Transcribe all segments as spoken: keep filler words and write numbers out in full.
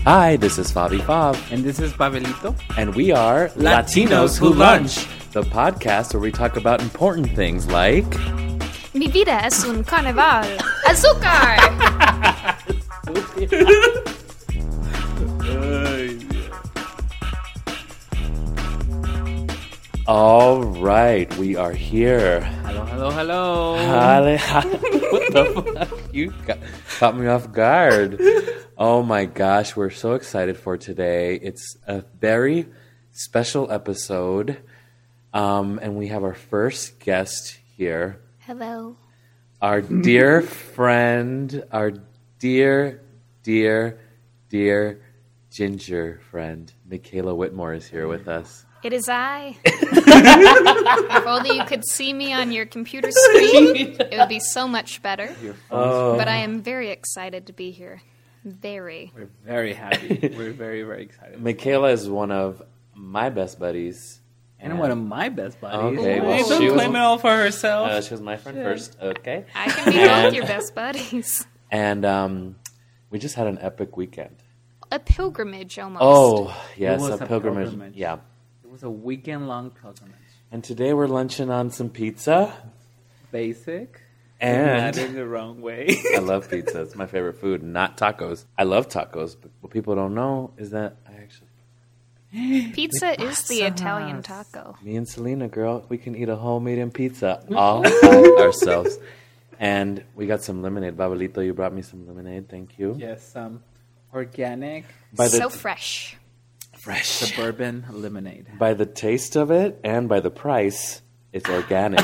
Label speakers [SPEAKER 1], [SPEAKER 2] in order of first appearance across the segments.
[SPEAKER 1] Hi, this is Fabi Fav.
[SPEAKER 2] And this is Pavelito.
[SPEAKER 1] And we are
[SPEAKER 2] Latinos Who Lunch,
[SPEAKER 1] the podcast where we talk about important things like...
[SPEAKER 3] Mi vida es un carnaval. Azúcar!
[SPEAKER 1] All right, we are here.
[SPEAKER 2] Hello, hello, hello.
[SPEAKER 1] Halle, halle. What the fuck? You got, caught me off guard. Oh my gosh, we're so excited for today. It's a very special episode. Um, and we have our first guest here.
[SPEAKER 3] Hello.
[SPEAKER 1] Our dear friend, our dear, dear, dear ginger friend, Michaela Whitmore is here with us.
[SPEAKER 3] It is I. If only you could see me on your computer screen, it would be so much better.
[SPEAKER 1] Oh.
[SPEAKER 3] But I am very excited to be here. Very.
[SPEAKER 2] We're very happy. We're very, very excited.
[SPEAKER 1] Michaela is one of my best buddies.
[SPEAKER 2] And one of my best buddies.
[SPEAKER 1] Okay,
[SPEAKER 2] well,
[SPEAKER 1] well,
[SPEAKER 2] she
[SPEAKER 1] she
[SPEAKER 2] was
[SPEAKER 1] was-
[SPEAKER 2] claim it all for herself.
[SPEAKER 1] Uh, she was my friend first. Okay.
[SPEAKER 3] I can be both your best buddies.
[SPEAKER 1] And um, we just had an epic weekend.
[SPEAKER 3] A pilgrimage, almost.
[SPEAKER 1] Oh, yes,
[SPEAKER 2] was
[SPEAKER 1] a
[SPEAKER 2] a
[SPEAKER 1] pilgrimage.
[SPEAKER 2] pilgrimage.
[SPEAKER 1] Yeah.
[SPEAKER 2] It was a weekend-long pilgrimage.
[SPEAKER 1] And today we're lunching on some pizza.
[SPEAKER 2] Basic.
[SPEAKER 1] And
[SPEAKER 2] Not in the wrong way.
[SPEAKER 1] I love pizza. It's my favorite food, not tacos. I love tacos, but what people don't know is that I actually...
[SPEAKER 3] Pizza is the Italian taco.
[SPEAKER 1] Me and Selena, girl, we can eat a whole medium pizza all by ourselves. And we got some lemonade. Babelito, you brought me some lemonade. Thank you.
[SPEAKER 2] Yes, um, organic,
[SPEAKER 1] By the
[SPEAKER 3] So fresh.
[SPEAKER 1] fresh.
[SPEAKER 2] suburban lemonade.
[SPEAKER 1] By the taste of it and by the price, it's organic.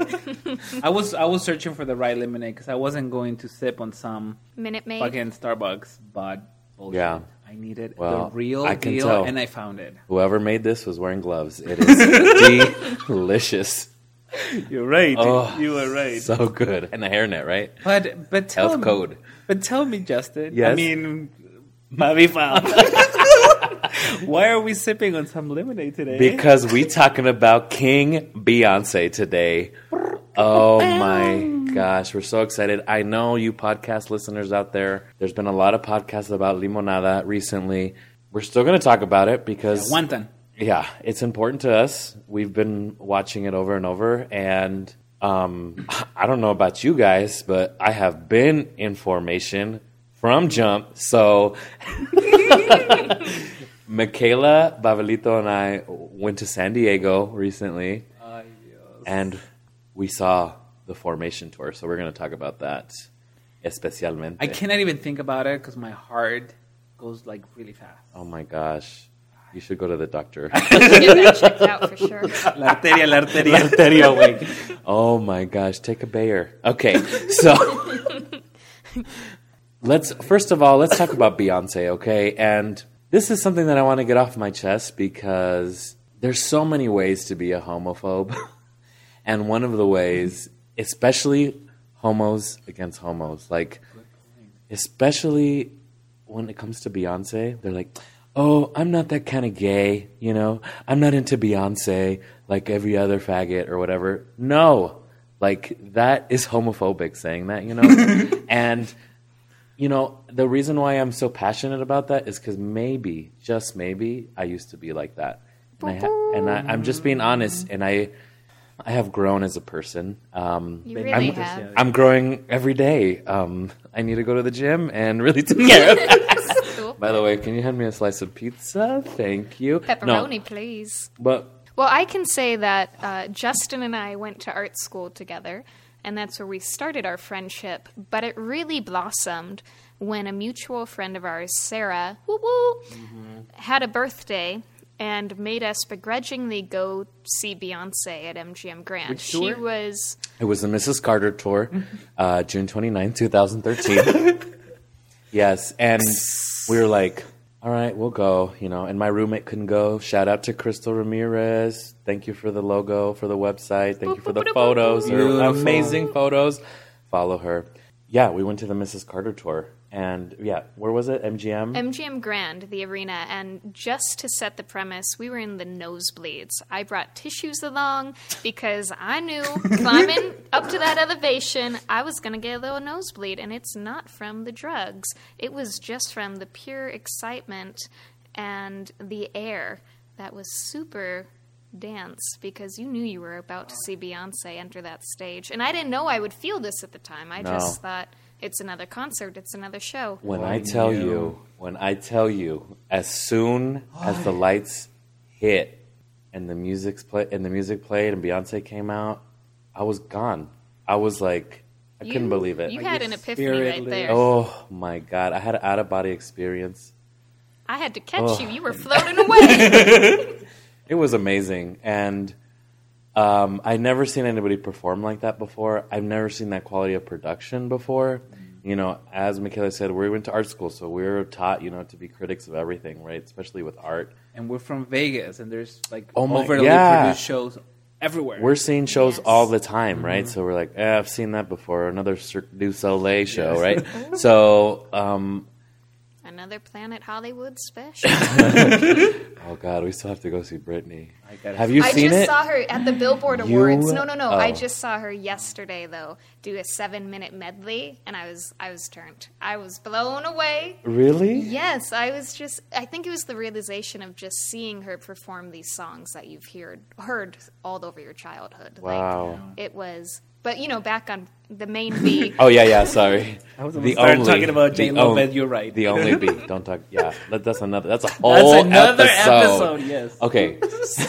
[SPEAKER 2] I was I was searching for the right lemonade because I wasn't going to sip on some
[SPEAKER 3] Minute Maid.
[SPEAKER 2] fucking Starbucks, but bullshit.
[SPEAKER 1] Yeah.
[SPEAKER 2] I needed
[SPEAKER 1] Well,
[SPEAKER 2] the real
[SPEAKER 1] I can
[SPEAKER 2] deal,
[SPEAKER 1] tell.
[SPEAKER 2] and I found it.
[SPEAKER 1] Whoever made this was wearing gloves. It is delicious.
[SPEAKER 2] You're right.
[SPEAKER 1] Oh,
[SPEAKER 2] you were right.
[SPEAKER 1] So good. And a hairnet, right?
[SPEAKER 2] But but tell
[SPEAKER 1] Health
[SPEAKER 2] me,
[SPEAKER 1] code.
[SPEAKER 2] But tell me, Justin.
[SPEAKER 1] Yes?
[SPEAKER 2] I mean, Mavi Fab. Why are we sipping on some lemonade today?
[SPEAKER 1] Because we talking about King Beyonce today. Oh my gosh, we're so excited. I know you podcast listeners out there, there's been a lot of podcasts about Limonada recently. We're still going to talk about it because...
[SPEAKER 2] one thing.
[SPEAKER 1] Yeah, it's important to us. We've been watching it over and over, and um, I don't know about you guys, but I have been in formation from jump. So Michaela, Babelito, and I went to San Diego recently,
[SPEAKER 2] Ay, Dios.
[SPEAKER 1] and we saw the formation tour. So we're going to talk about that, especialmente.
[SPEAKER 2] I cannot even think about it because my heart goes like really fast.
[SPEAKER 1] Oh my gosh. You should go to the doctor.
[SPEAKER 3] Get that checked out for sure.
[SPEAKER 2] La arteria, la arteria.
[SPEAKER 1] Arteria, wait. Oh my gosh, take a Bayer. Okay, so let's first of all let's talk about Beyonce, okay? And this is something that I want to get off my chest because there's so many ways to be a homophobe, and one of the ways, especially homos against homos, like especially when it comes to Beyonce, they're like, oh, I'm not that kind of gay, you know? I'm not into Beyonce like every other faggot or whatever. No. Like, that is homophobic saying that, you know? And, you know, the reason why I'm so passionate about that is because maybe, just maybe, I used to be like that. And, I ha- and I, I'm just being honest, and I I have grown as a person. Um,
[SPEAKER 3] You really
[SPEAKER 1] I'm,
[SPEAKER 3] have.
[SPEAKER 1] I'm growing every day. Um, I need to go to the gym and really take care of that. By the way, can you hand me a slice of pizza? Thank you.
[SPEAKER 3] Pepperoni,
[SPEAKER 1] No,
[SPEAKER 3] please.
[SPEAKER 1] but
[SPEAKER 3] Well, I can say that uh, Justin and I went to art school together, and that's where we started our friendship. But it really blossomed when a mutual friend of ours, Sarah, woo woo,
[SPEAKER 1] Mm-hmm.
[SPEAKER 3] had a birthday and made us begrudgingly go see Beyonce at M G M Grand.
[SPEAKER 2] Which
[SPEAKER 3] She
[SPEAKER 2] tour?
[SPEAKER 3] was
[SPEAKER 1] it was the Missus Carter tour, uh, June twenty-ninth, twenty thirteen. Yes, and we were like, all right, we'll go, you know, and my roommate couldn't go. Shout out to Crystal Ramirez. Thank you for the logo, for the website. Thank you for the photos. They're
[SPEAKER 2] Beautiful.
[SPEAKER 1] amazing photos. Follow her. Yeah, we went to the Missus Carter tour. And yeah, where was it? M G M?
[SPEAKER 3] M G M Grand, the arena, and just to set the premise, we were in the nosebleeds. I brought tissues along because I knew climbing up to that elevation, I was going to get a little nosebleed, and it's not from the drugs. It was just from the pure excitement and the air that was super dance, because you knew you were about to see Beyonce enter that stage. And I didn't know I would feel this at the time. I
[SPEAKER 1] No.
[SPEAKER 3] just thought, it's another concert, it's another show.
[SPEAKER 1] When
[SPEAKER 2] Well,
[SPEAKER 1] I tell
[SPEAKER 2] you-
[SPEAKER 1] you, when I tell you, as soon as the lights hit and the music's play and the music played and Beyonce came out, I was gone. I was like, I
[SPEAKER 3] You-
[SPEAKER 1] couldn't believe it.
[SPEAKER 3] You
[SPEAKER 2] Like
[SPEAKER 3] had
[SPEAKER 2] your
[SPEAKER 3] an epiphany
[SPEAKER 2] spirit
[SPEAKER 3] right
[SPEAKER 2] lives.
[SPEAKER 3] there.
[SPEAKER 1] Oh my God, I had an out of body experience.
[SPEAKER 3] I had to catch
[SPEAKER 1] Oh.
[SPEAKER 3] you. You were floating away.
[SPEAKER 1] It was amazing, and um, I've never seen anybody perform like that before. I've never seen that quality of production before. You know, as Michaela said, we went to art school, so we were taught, you know, to be critics of everything, right? Especially with art.
[SPEAKER 2] And we're from Vegas, and there's like
[SPEAKER 1] Oh my-
[SPEAKER 2] overly
[SPEAKER 1] yeah.
[SPEAKER 2] produced shows everywhere.
[SPEAKER 1] We're seeing shows
[SPEAKER 3] Yes.
[SPEAKER 1] all the time, right? So we're like, eh, I've seen that before. Another Cirque du Soleil show, right? So, um,
[SPEAKER 3] Another Planet Hollywood special.
[SPEAKER 1] oh God, we still have to go see Britney.
[SPEAKER 2] I gotta
[SPEAKER 1] Have
[SPEAKER 2] see
[SPEAKER 1] you
[SPEAKER 3] I
[SPEAKER 1] seen
[SPEAKER 3] just
[SPEAKER 1] it?
[SPEAKER 3] saw her at the Billboard
[SPEAKER 1] You-
[SPEAKER 3] Awards. No, no, no. I
[SPEAKER 1] oh.
[SPEAKER 3] just saw her yesterday, though, do a seven-minute medley, and I was, I was turned. I was blown away.
[SPEAKER 1] Really?
[SPEAKER 3] Yes, I was just. I think it was the realization of just seeing her perform these songs that you've heard heard all over your childhood.
[SPEAKER 1] Wow.
[SPEAKER 3] Like, it was. But you know, back on the main B.
[SPEAKER 1] Oh yeah, yeah. Sorry.
[SPEAKER 2] I was almost started talking about Jane
[SPEAKER 1] the on-
[SPEAKER 2] Lopez, you're right.
[SPEAKER 1] The only beat. Don't talk. Yeah, that, that's another. That's a whole
[SPEAKER 2] That's another
[SPEAKER 1] episode.
[SPEAKER 2] episode, yes.
[SPEAKER 1] Okay.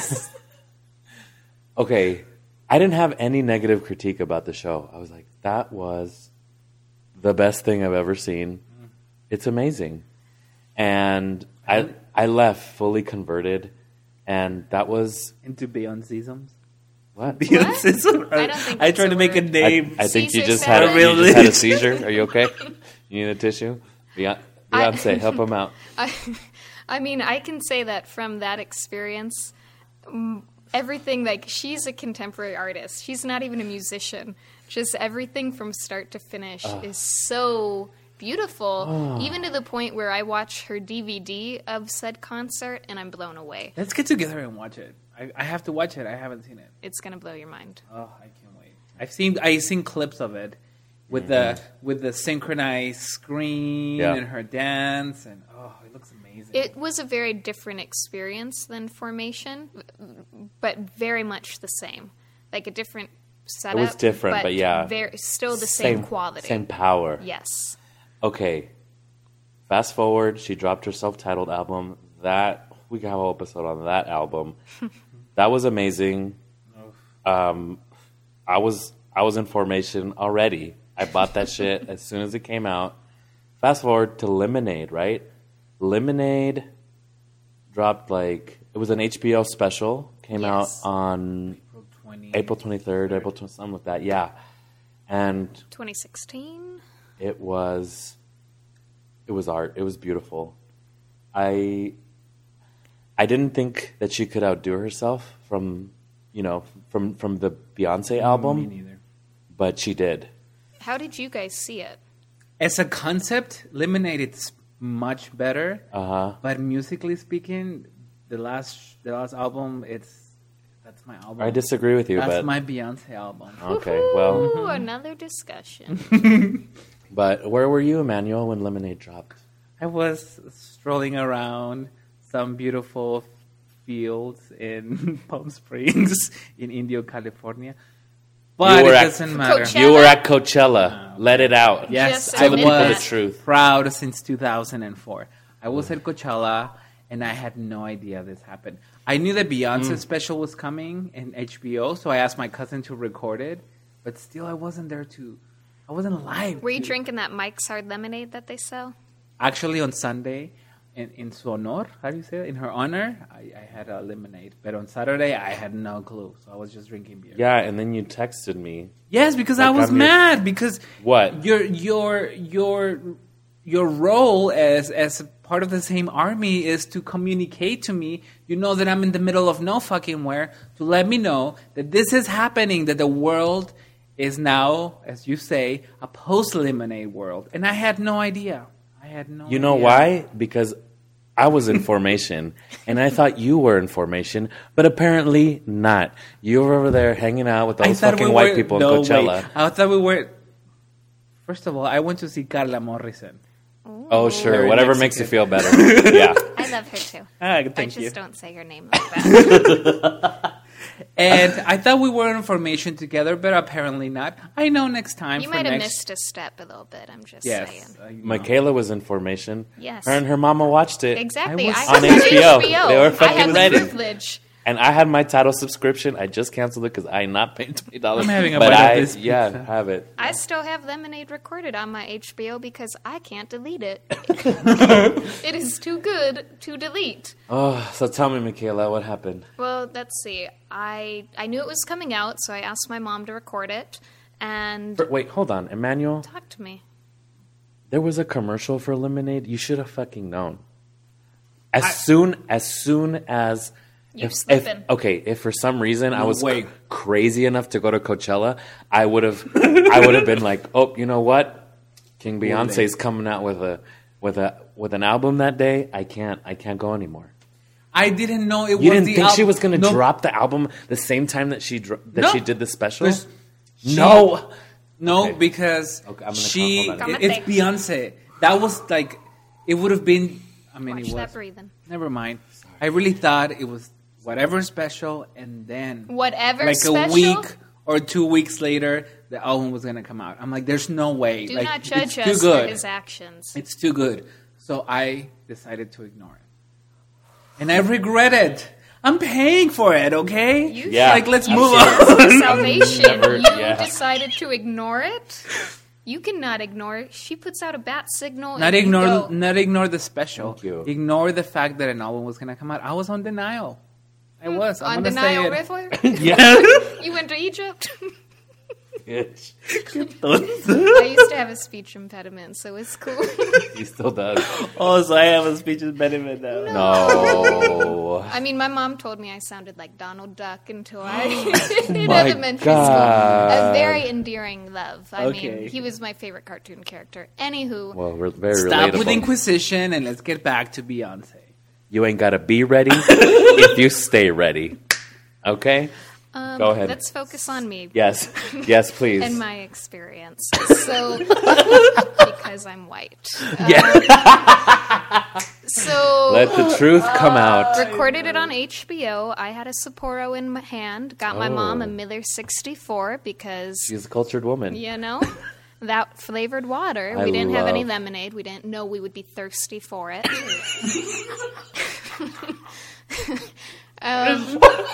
[SPEAKER 1] Okay. I didn't have any negative critique about the show. I was like, that was the best thing I've ever seen. It's amazing, and I I left fully converted, and that was
[SPEAKER 2] Into Beyonceisms.
[SPEAKER 1] what.
[SPEAKER 2] Beyonceism?
[SPEAKER 3] I don't think
[SPEAKER 2] I
[SPEAKER 3] that's
[SPEAKER 2] tried
[SPEAKER 3] a
[SPEAKER 2] to make a
[SPEAKER 3] word.
[SPEAKER 2] name.
[SPEAKER 1] I, I think you
[SPEAKER 3] Caesar
[SPEAKER 1] just had a,
[SPEAKER 3] salad?
[SPEAKER 1] you just had a seizure. Are you okay? You need a tissue? Beyonce,
[SPEAKER 3] I-
[SPEAKER 1] Beyonce help him out.
[SPEAKER 3] I, I mean, I can say that from that experience, mm, everything, like, she's a contemporary artist. She's not even a musician. Just everything from start to finish is so beautiful, even to the point where I watch her D V D of said concert and I'm blown away.
[SPEAKER 2] Let's get together and watch it. I, I have to watch it. I haven't seen it.
[SPEAKER 3] It's going to blow your mind.
[SPEAKER 2] Oh, I can't wait. I've seen I've seen clips of it with the with the synchronized screen
[SPEAKER 1] Yeah.
[SPEAKER 2] and her dance, and oh, it looks amazing.
[SPEAKER 3] It was a very different experience than Formation, but very much the same. Like a different setup.
[SPEAKER 1] different, but yeah.
[SPEAKER 3] Very, still the same, quality.
[SPEAKER 1] Same power.
[SPEAKER 3] Yes.
[SPEAKER 1] Okay. Fast forward, she dropped her self-titled album. That we got a whole episode on that album. That was amazing. Um, I was I was in Formation already. I bought that shit as soon as it came out. Fast forward to Lemonade, right? Lemonade dropped like it was an H B O special. Came
[SPEAKER 3] Yes.
[SPEAKER 1] out on
[SPEAKER 2] April twentieth.
[SPEAKER 1] April twenty-third, April twentieth, something like that. Yeah, and
[SPEAKER 3] twenty sixteen.
[SPEAKER 1] it was it was art. It was beautiful. I I didn't think that she could outdo herself from you know from from the Beyonce
[SPEAKER 2] Me
[SPEAKER 1] album,
[SPEAKER 2] neither.
[SPEAKER 1] but she did.
[SPEAKER 3] How did you guys see it?
[SPEAKER 2] As a concept, Lemonade it's much better,
[SPEAKER 1] Uh huh.
[SPEAKER 2] but musically speaking, the last the last album it's that's my album.
[SPEAKER 1] I disagree with you,
[SPEAKER 2] That's
[SPEAKER 1] but
[SPEAKER 2] my Beyonce album.
[SPEAKER 1] okay. Well,
[SPEAKER 3] Ooh,
[SPEAKER 2] Mm-hmm.
[SPEAKER 3] another discussion.
[SPEAKER 1] but where were you, Emmanuel, when Lemonade dropped?
[SPEAKER 2] I was strolling around some beautiful fields in Palm Springs in Indio, California. But
[SPEAKER 1] You were
[SPEAKER 2] it
[SPEAKER 1] at-
[SPEAKER 2] doesn't matter.
[SPEAKER 3] Coachella?
[SPEAKER 1] You were at Coachella. Let it out.
[SPEAKER 2] Yes,
[SPEAKER 3] Just
[SPEAKER 2] I
[SPEAKER 1] Tell the people the
[SPEAKER 2] was
[SPEAKER 1] truth.
[SPEAKER 2] proud since two thousand four. I was at Coachella, and I had no idea this happened. I knew that Beyonce
[SPEAKER 1] Mm.
[SPEAKER 2] special was coming in H B O, so I asked my cousin to record it. But still, I wasn't there to. I wasn't live.
[SPEAKER 3] Were you
[SPEAKER 2] to-
[SPEAKER 3] drinking that Mike's Hard Lemonade that they sell?
[SPEAKER 2] Actually, on Sunday, in, in su honor, how do you say it? In her honor, I, I had a lemonade. But on Saturday, I had no clue, so I was just drinking beer.
[SPEAKER 1] Yeah, and then you texted me.
[SPEAKER 2] Yes, because I
[SPEAKER 1] Like,
[SPEAKER 2] was
[SPEAKER 1] I'm your-
[SPEAKER 2] mad because
[SPEAKER 1] What?
[SPEAKER 2] your your your your role as as part of the same army is to communicate to me. You know that I'm in the middle of no fucking where to let me know that this is happening, that the world is now, as you say, a post-lemonade world. And I had no idea. I had no
[SPEAKER 1] You know
[SPEAKER 2] idea.
[SPEAKER 1] why? Because I was in formation, and I thought you were in formation, but apparently not. You were over there hanging out with
[SPEAKER 2] I
[SPEAKER 1] those
[SPEAKER 2] thought
[SPEAKER 1] fucking
[SPEAKER 2] we
[SPEAKER 1] white
[SPEAKER 2] were-
[SPEAKER 1] people
[SPEAKER 2] no,
[SPEAKER 1] in Coachella.
[SPEAKER 2] wait. I thought we were... First of all, I went to see Carla Morrison.
[SPEAKER 1] Oh, sure.
[SPEAKER 2] Very
[SPEAKER 1] Whatever
[SPEAKER 2] Mexican.
[SPEAKER 1] makes you feel better. Yeah.
[SPEAKER 3] I love her too.
[SPEAKER 2] Ah,
[SPEAKER 3] I
[SPEAKER 2] thank
[SPEAKER 3] just
[SPEAKER 2] you.
[SPEAKER 3] don't say her name like that.
[SPEAKER 2] And I thought we were in formation together, but apparently not. I know next time
[SPEAKER 3] You
[SPEAKER 2] for
[SPEAKER 3] might have
[SPEAKER 2] next...
[SPEAKER 3] missed a step a little bit. I'm just
[SPEAKER 2] Yes.
[SPEAKER 3] saying.
[SPEAKER 2] I know.
[SPEAKER 1] Michaela was in formation.
[SPEAKER 3] Yes.
[SPEAKER 1] Her and her mama watched it.
[SPEAKER 3] Exactly.
[SPEAKER 2] I was-
[SPEAKER 3] I
[SPEAKER 1] On
[SPEAKER 3] had
[SPEAKER 1] H B O.
[SPEAKER 3] H B O.
[SPEAKER 1] They were
[SPEAKER 3] I
[SPEAKER 1] fucking
[SPEAKER 3] had the
[SPEAKER 1] ready.
[SPEAKER 3] privilege.
[SPEAKER 1] And I had my title subscription. I just canceled it because I ain't not paying twenty dollars.
[SPEAKER 2] I'm having a
[SPEAKER 1] but
[SPEAKER 2] bite of
[SPEAKER 1] I,
[SPEAKER 2] this
[SPEAKER 1] Yeah,
[SPEAKER 2] pizza.
[SPEAKER 1] have it.
[SPEAKER 3] I still have Lemonade recorded on my H B O because I can't delete it. It is too good to delete.
[SPEAKER 1] Oh, so tell me, Michaela, what happened?
[SPEAKER 3] Well, let's see. I I knew it was coming out, so I asked my mom to record it. And
[SPEAKER 1] For- wait, hold on. Emmanuel,
[SPEAKER 3] talk to me.
[SPEAKER 1] there was a commercial for Lemonade. You should have fucking known. As soon as soon as
[SPEAKER 3] You
[SPEAKER 1] if, if
[SPEAKER 3] slipping.
[SPEAKER 1] okay, if for some reason I
[SPEAKER 2] No
[SPEAKER 1] was
[SPEAKER 2] way.
[SPEAKER 1] c- crazy enough to go to Coachella, I would have I would have been like, "Oh, you know what? King Beyonce's coming out with a with a with an album that day. I can't I can't go anymore."
[SPEAKER 2] I didn't know it
[SPEAKER 1] You
[SPEAKER 2] was
[SPEAKER 1] didn't
[SPEAKER 2] the
[SPEAKER 1] think she
[SPEAKER 2] al-
[SPEAKER 1] was going to
[SPEAKER 2] No.
[SPEAKER 1] drop the album the same time that she dro- that
[SPEAKER 2] No.
[SPEAKER 1] she did the special?
[SPEAKER 2] There's- she-
[SPEAKER 1] no.
[SPEAKER 2] No,
[SPEAKER 1] Okay.
[SPEAKER 2] because
[SPEAKER 1] Okay, I'm gonna
[SPEAKER 2] she,
[SPEAKER 1] call- hold
[SPEAKER 3] on.
[SPEAKER 2] it- it's Beyonce. That was like, it would have been, I mean,
[SPEAKER 3] Watch
[SPEAKER 2] it was.
[SPEAKER 3] that breathing.
[SPEAKER 2] Never mind. I really thought it was whatever special, and then
[SPEAKER 3] Whatever
[SPEAKER 2] like
[SPEAKER 3] special.
[SPEAKER 2] a week or two weeks later, the album was gonna come out. I'm like, there's no way.
[SPEAKER 3] Do
[SPEAKER 2] like,
[SPEAKER 3] not judge
[SPEAKER 2] it's too
[SPEAKER 3] us for
[SPEAKER 2] good.
[SPEAKER 3] his actions.
[SPEAKER 2] It's too good. So I decided to ignore it, and I regret it. I'm paying for it. Okay.
[SPEAKER 3] You
[SPEAKER 1] Yeah.
[SPEAKER 2] Like, let's
[SPEAKER 3] You
[SPEAKER 2] move
[SPEAKER 3] should
[SPEAKER 2] on.
[SPEAKER 3] ask for salvation.
[SPEAKER 1] Never-
[SPEAKER 3] you
[SPEAKER 1] yeah.
[SPEAKER 3] decided to ignore it. You cannot ignore it. She puts out a bat signal.
[SPEAKER 2] Not
[SPEAKER 3] and you
[SPEAKER 2] ignore,
[SPEAKER 3] go.
[SPEAKER 2] not ignore the special.
[SPEAKER 1] Thank you.
[SPEAKER 2] Ignore the fact that an album was gonna come out. I was on denial. I was. I'm
[SPEAKER 3] on
[SPEAKER 2] gonna
[SPEAKER 3] Denial
[SPEAKER 2] say it.
[SPEAKER 3] River.
[SPEAKER 2] Yeah.
[SPEAKER 3] You went to Egypt.
[SPEAKER 1] Bitch.
[SPEAKER 3] I used to have a speech impediment, so it's cool.
[SPEAKER 1] He still does.
[SPEAKER 2] Oh, so I have a speech impediment now.
[SPEAKER 1] No.
[SPEAKER 3] I mean, my mom told me I sounded like Donald Duck until I in
[SPEAKER 1] My
[SPEAKER 3] elementary
[SPEAKER 1] God.
[SPEAKER 3] school. A very endearing love. I
[SPEAKER 2] Okay.
[SPEAKER 3] mean, he was my favorite cartoon character. Anywho,
[SPEAKER 1] Well, we're very
[SPEAKER 2] Stop
[SPEAKER 1] relatable.
[SPEAKER 2] with Inquisition and let's get back to Beyonce.
[SPEAKER 1] You ain't gotta be ready if you stay ready. Okay?
[SPEAKER 3] um,
[SPEAKER 1] Go ahead.
[SPEAKER 3] let's focus on me.
[SPEAKER 1] Yes. Yes, please.
[SPEAKER 3] And my experience. So, because I'm white. Uh, so,
[SPEAKER 1] Let the truth come out.
[SPEAKER 3] recorded it on H B O. I had a Sapporo in my hand. Got my mom a
[SPEAKER 1] Oh.
[SPEAKER 3] Miller sixty-four because,
[SPEAKER 1] She's a cultured woman.
[SPEAKER 3] you know, that flavored water.
[SPEAKER 1] I
[SPEAKER 3] we didn't have any
[SPEAKER 1] love-
[SPEAKER 3] lemonade. We didn't know we would be thirsty for it. um,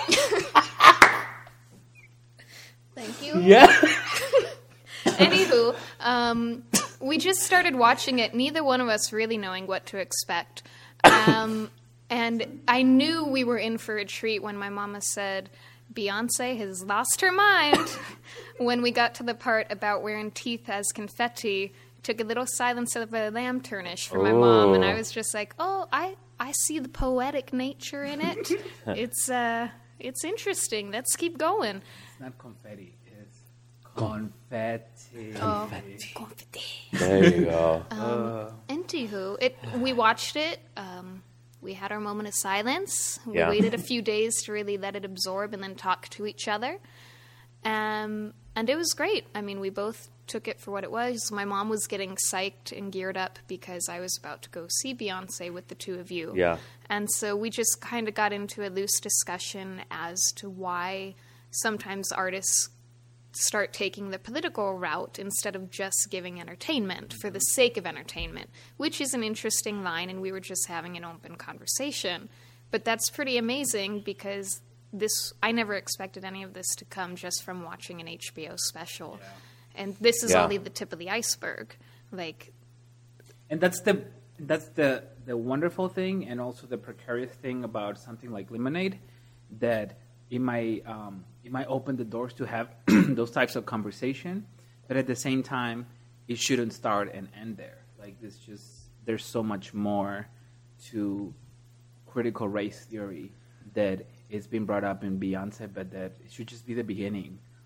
[SPEAKER 3] thank you.
[SPEAKER 1] Yeah.
[SPEAKER 3] Anywho, um, we just started watching it, neither one of us really knowing what to expect. Um, and I knew we were in for a treat when my mama said, Beyonce has lost her mind. When we got to the part about wearing teeth as confetti, took a little Silence of the Lantern-ish for my mom, and I was just like, oh, I, I see the poetic nature in it. It's, uh, it's interesting. Let's keep going.
[SPEAKER 2] It's not confetti, it's confetti.
[SPEAKER 3] Oh, confetti.
[SPEAKER 1] There you go.
[SPEAKER 2] Uh,
[SPEAKER 3] Anywho, it we watched it. Um, we had our moment of silence. We
[SPEAKER 1] Yeah.
[SPEAKER 3] waited a few days to really let it absorb and then talk to each other. Um, and it was great. I mean, we both took it for what it was. My mom was getting psyched and geared up because I was about to go see Beyonce with the two of you.
[SPEAKER 1] Yeah.
[SPEAKER 3] And so we just kind of got into a loose discussion as to why sometimes artists start taking the political route instead of just giving entertainment for the sake of entertainment, which is an interesting line, and we were just having an open conversation. But that's pretty amazing because this I never expected any of this to come just from watching an H B O special. And this is
[SPEAKER 1] Yeah.
[SPEAKER 3] only the tip of the iceberg. Like,
[SPEAKER 2] and that's the that's the the wonderful thing, and also the precarious thing about something like Lemonade, that it might um, it might open the doors to have those types of conversation, but at the same time, it shouldn't start and end there. Like, this just there's so much more to critical race theory that is being brought up in Beyonce, but that it should just be the beginning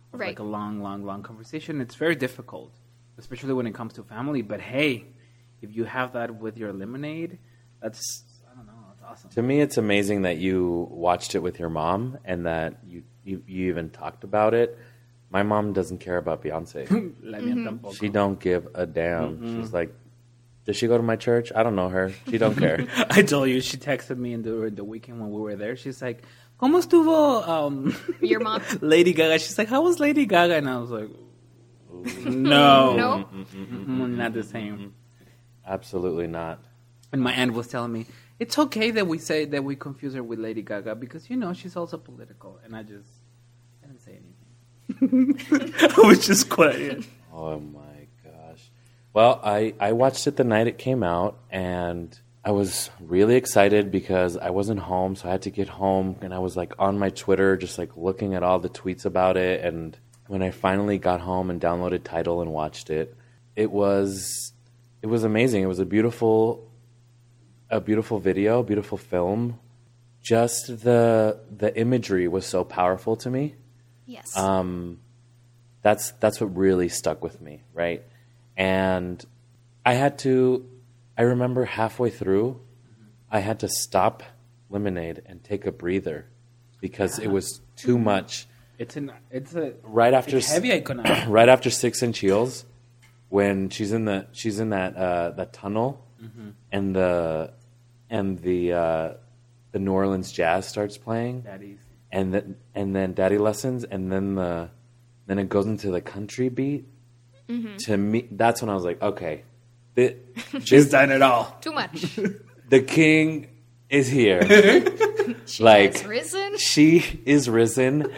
[SPEAKER 2] of
[SPEAKER 3] Right.
[SPEAKER 2] like a long, long, long conversation. It's very difficult, especially when it comes to family. But hey, if you have that with your lemonade, that's I don't know, that's awesome.
[SPEAKER 1] To me, it's amazing that you watched it with your mom and that you, you, you even talked about it. My mom doesn't care about Beyonce.
[SPEAKER 2] La mía tampoco.
[SPEAKER 1] She don't give a damn. She's like, does she go to my church? I don't know her. She don't care.
[SPEAKER 2] I told you, she texted me in the, the weekend when we were there. She's like, ¿Cómo estuvo um,
[SPEAKER 3] Your mom?
[SPEAKER 2] Lady Gaga? She's like, how was Lady Gaga? And I was like, no.
[SPEAKER 3] No?
[SPEAKER 2] Mm, not the same.
[SPEAKER 1] Absolutely not.
[SPEAKER 2] And my aunt was telling me, it's okay that we say that we confuse her with Lady Gaga because, you know, she's also political. And I just I didn't say anything. I was just quiet.
[SPEAKER 1] Oh my gosh. Well, I, I watched it the night it came out, and I was really excited because I wasn't home, so I had to get home, and I was like on my Twitter just like looking at all the tweets about it. And when I finally got home and downloaded Tidal and watched it, it was it was amazing. It was a beautiful a beautiful video, beautiful film. Just the the imagery was so powerful to me.
[SPEAKER 3] Yes.
[SPEAKER 1] Um, that's that's what really stuck with me, right? And I had to, I remember halfway through, I had to stop Lemonade and take a breather because it was too much.
[SPEAKER 2] It's an it's a
[SPEAKER 1] Right after
[SPEAKER 2] it's heavy iconography.
[SPEAKER 1] right after Six Inch Heels, when she's in the she's in that uh, that tunnel, and the and the uh, the New Orleans jazz starts playing.
[SPEAKER 2] Daddy's.
[SPEAKER 1] And then and then Daddy Lessons, and then the then it goes into the country beat.
[SPEAKER 3] Mm-hmm.
[SPEAKER 1] To me, that's when I was like, okay, this,
[SPEAKER 2] She's done it all.
[SPEAKER 3] Too much.
[SPEAKER 1] the king is here.
[SPEAKER 3] She
[SPEAKER 1] Like-
[SPEAKER 3] has risen.
[SPEAKER 1] She is risen.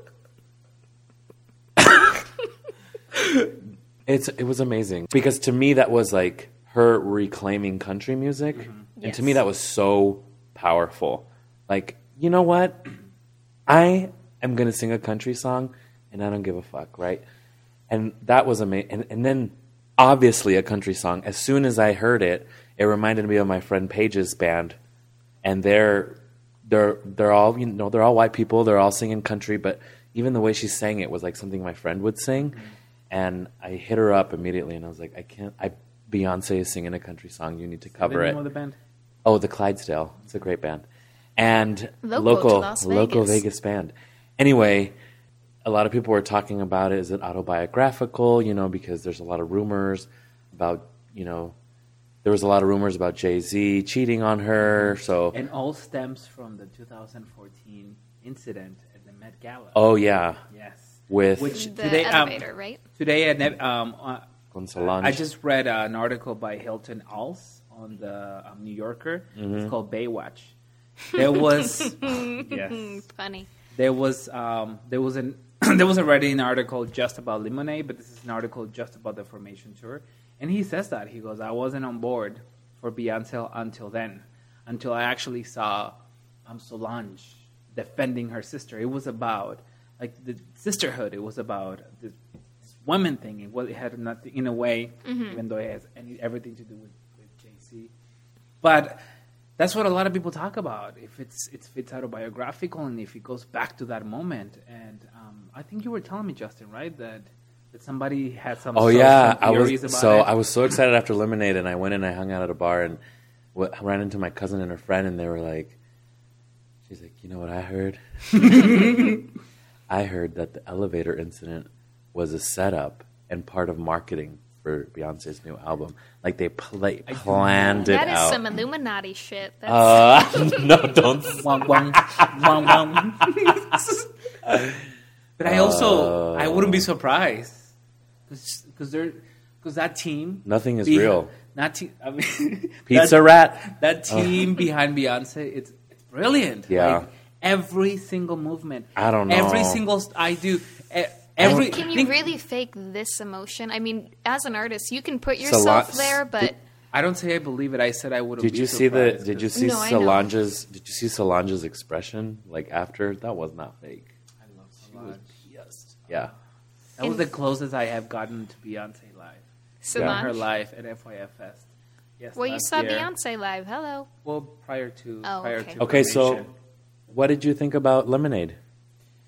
[SPEAKER 3] Oh,
[SPEAKER 1] It's it was amazing because to me that was like her reclaiming country music, and to me
[SPEAKER 3] Yes.
[SPEAKER 1] that was so powerful. Like, you know what? I am gonna sing a country song, and I don't give a fuck, right? And that was amazing. And, and then, obviously, a country song. As soon as I heard it, it reminded me of my friend Paige's band, and they're they're they're all you know they're all white people. They're all singing country, but even the way she sang it was like something my friend would sing. And I hit her up immediately, and I was like, I can't. I Beyonce is singing a country song. You need to cover
[SPEAKER 2] the
[SPEAKER 1] it.
[SPEAKER 2] name of the band?
[SPEAKER 1] Oh, the Clydesdale. It's a great band. And
[SPEAKER 3] Local
[SPEAKER 1] local,
[SPEAKER 3] to Las
[SPEAKER 1] local
[SPEAKER 3] Vegas.
[SPEAKER 1] Vegas band. Anyway, a lot of people were talking about it. Is it autobiographical? You know, because there's a lot of rumors about, you know, there was a lot of rumors about Jay-Z cheating on her. So,
[SPEAKER 2] And all stems from the two thousand fourteen incident at the Met Gala.
[SPEAKER 1] oh yeah,
[SPEAKER 2] Yes.
[SPEAKER 1] with
[SPEAKER 2] Which
[SPEAKER 3] the
[SPEAKER 2] today, um,
[SPEAKER 3] elevator, right?
[SPEAKER 2] Today, at, um, uh,
[SPEAKER 1] Con Solange.
[SPEAKER 2] I just read uh, an article by Hilton Als on the um, New Yorker.
[SPEAKER 1] Mm-hmm.
[SPEAKER 2] It's called Baywatch. There was yes,
[SPEAKER 3] Funny.
[SPEAKER 2] there was um, there was an there was already an article just about Lemonade, but this is an article just about the Formation Tour. And he says that he goes, I wasn't on board for Beyonce until then, until I actually saw um, Solange defending her sister. It was about like the sisterhood. It was about this, this women thing. It, was, it had nothing in a way, even though it has any, everything to do with, with Jay-Z. But that's what a lot of people talk about. If it's if it's autobiographical and if it goes back to that moment. And um, I think you were telling me, Justin, right, that that somebody had some.
[SPEAKER 1] Oh
[SPEAKER 2] some
[SPEAKER 1] yeah, I
[SPEAKER 2] theories
[SPEAKER 1] was
[SPEAKER 2] about
[SPEAKER 1] so
[SPEAKER 2] it.
[SPEAKER 1] I was so excited after Lemonade, and I went and I hung out at a bar and w- ran into my cousin and her friend, and they were like, "She's like, you know what I heard? I heard that the elevator incident was a setup and part of marketing for Beyonce's new album. Like they play, planned it
[SPEAKER 3] That is
[SPEAKER 1] out."
[SPEAKER 3] some Illuminati shit. That's,
[SPEAKER 1] Uh, no, don't.
[SPEAKER 2] Wong, wong, wong, wong. But I also I wouldn't be surprised because they're because that team
[SPEAKER 1] Nothing is
[SPEAKER 2] behi-
[SPEAKER 1] real.
[SPEAKER 2] Not te- I mean,
[SPEAKER 1] Pizza
[SPEAKER 2] that,
[SPEAKER 1] Rat.
[SPEAKER 2] That team behind Beyonce, it's it's brilliant.
[SPEAKER 1] Yeah.
[SPEAKER 2] Like, every single movement.
[SPEAKER 1] I don't know.
[SPEAKER 2] Every single st- I do. e- Every
[SPEAKER 3] can you
[SPEAKER 2] think-
[SPEAKER 3] really fake this emotion? I mean, as an artist, you can put yourself
[SPEAKER 1] Solange-
[SPEAKER 3] there, but
[SPEAKER 2] I don't say I believe it. I said I wouldn't.
[SPEAKER 1] Did
[SPEAKER 2] be
[SPEAKER 1] you see the?
[SPEAKER 2] surprised,
[SPEAKER 1] Did you
[SPEAKER 2] 'cause
[SPEAKER 1] see
[SPEAKER 3] No, I know.
[SPEAKER 1] Solange's? Did you see Solange's expression like after? That was not fake.
[SPEAKER 2] I love Solange.
[SPEAKER 1] Yeah.
[SPEAKER 2] That was the closest I have gotten to Beyonce live.
[SPEAKER 3] Solange.
[SPEAKER 2] Her live at F Y F Fest. Yes.
[SPEAKER 3] Well, you
[SPEAKER 2] last
[SPEAKER 3] saw
[SPEAKER 2] year.
[SPEAKER 3] Beyonce live. Hello.
[SPEAKER 2] Well, prior to
[SPEAKER 3] Oh,
[SPEAKER 2] prior
[SPEAKER 3] okay.
[SPEAKER 2] to
[SPEAKER 1] Okay, so
[SPEAKER 2] Formation.
[SPEAKER 1] what did you think about Lemonade?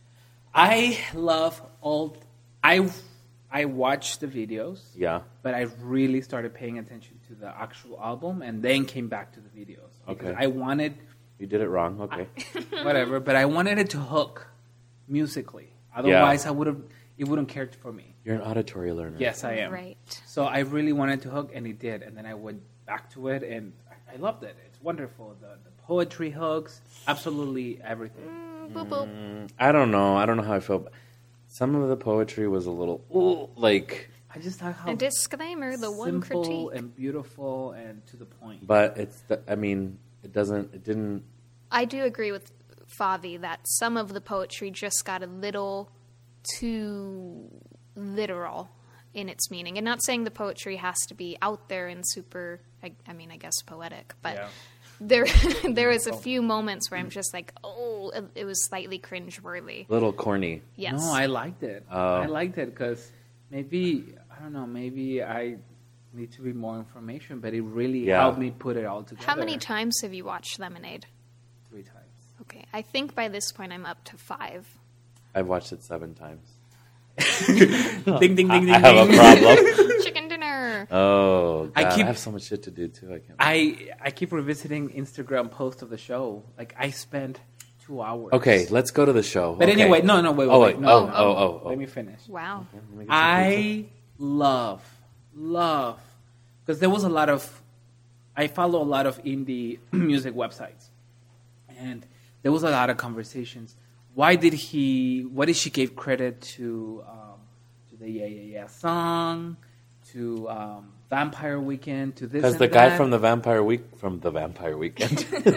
[SPEAKER 2] I love all. I I watched the videos.
[SPEAKER 1] Yeah.
[SPEAKER 2] But I really started paying attention to the actual album, and then came back to the videos. Because
[SPEAKER 1] Okay.
[SPEAKER 2] I wanted
[SPEAKER 1] You did it wrong. Okay.
[SPEAKER 2] whatever, but I wanted it to hook musically. Otherwise, I would have. It wouldn't care for me.
[SPEAKER 1] You're an auditory learner.
[SPEAKER 2] Yes, I am.
[SPEAKER 3] Right.
[SPEAKER 2] So I really wanted to hook, and it did. And then I went back to it, and I, I loved it. It's wonderful. The, the poetry hooks, absolutely everything.
[SPEAKER 3] Mm, boop, boop.
[SPEAKER 1] Mm, I don't know. I don't know how I feel. Some of the poetry was a little ooh, like,
[SPEAKER 2] I just thought how
[SPEAKER 3] A disclaimer, the one
[SPEAKER 2] simple
[SPEAKER 3] critique.
[SPEAKER 2] and beautiful and to the point.
[SPEAKER 1] but it's. The, I mean, it doesn't. It didn't.
[SPEAKER 3] I do agree with Favi that some of the poetry just got a little too literal in its meaning. And not saying the poetry has to be out there and super, I, I mean, I guess poetic, but
[SPEAKER 2] Yeah.
[SPEAKER 3] there there was a few moments where I'm just like, oh, it, it was slightly cringeworthy.
[SPEAKER 1] Little corny.
[SPEAKER 3] Yes.
[SPEAKER 2] No, I liked it.
[SPEAKER 1] Oh.
[SPEAKER 2] I liked it because maybe, I don't know, maybe I need to be more information, but it really
[SPEAKER 1] Yeah.
[SPEAKER 2] helped me put it all together.
[SPEAKER 3] How many times have you watched Lemonade?
[SPEAKER 2] Three times.
[SPEAKER 3] Okay, I think by this point I'm up to five.
[SPEAKER 1] I've watched it seven times.
[SPEAKER 2] Ding, ding, ding, ding,
[SPEAKER 1] I have a
[SPEAKER 2] ding.
[SPEAKER 1] problem.
[SPEAKER 3] Chicken dinner.
[SPEAKER 1] Oh, God,
[SPEAKER 2] I
[SPEAKER 1] I,
[SPEAKER 2] keep-
[SPEAKER 1] have so much shit to do too. I can't.
[SPEAKER 2] I I keep revisiting Instagram posts of the show. Like I spent two hours.
[SPEAKER 1] okay, let's go to the show.
[SPEAKER 2] But
[SPEAKER 1] Okay.
[SPEAKER 2] anyway, no, no, wait, wait,
[SPEAKER 1] Oh,
[SPEAKER 2] wait,
[SPEAKER 1] wait.
[SPEAKER 2] no,
[SPEAKER 1] Oh,
[SPEAKER 2] no.
[SPEAKER 1] oh, oh, oh.
[SPEAKER 2] Let me finish.
[SPEAKER 3] Wow.
[SPEAKER 1] Let me get some pizza.
[SPEAKER 2] I love, love, because there was a lot of, I follow a lot of indie music websites, and there was a lot of conversations. Why did he? Why did she give credit to um, to the Yeah Yeah Yeah song, to um, Vampire Weekend, to this?
[SPEAKER 1] Because
[SPEAKER 2] and
[SPEAKER 1] the guy
[SPEAKER 2] that?
[SPEAKER 1] from the Vampire Week from the Vampire Weekend,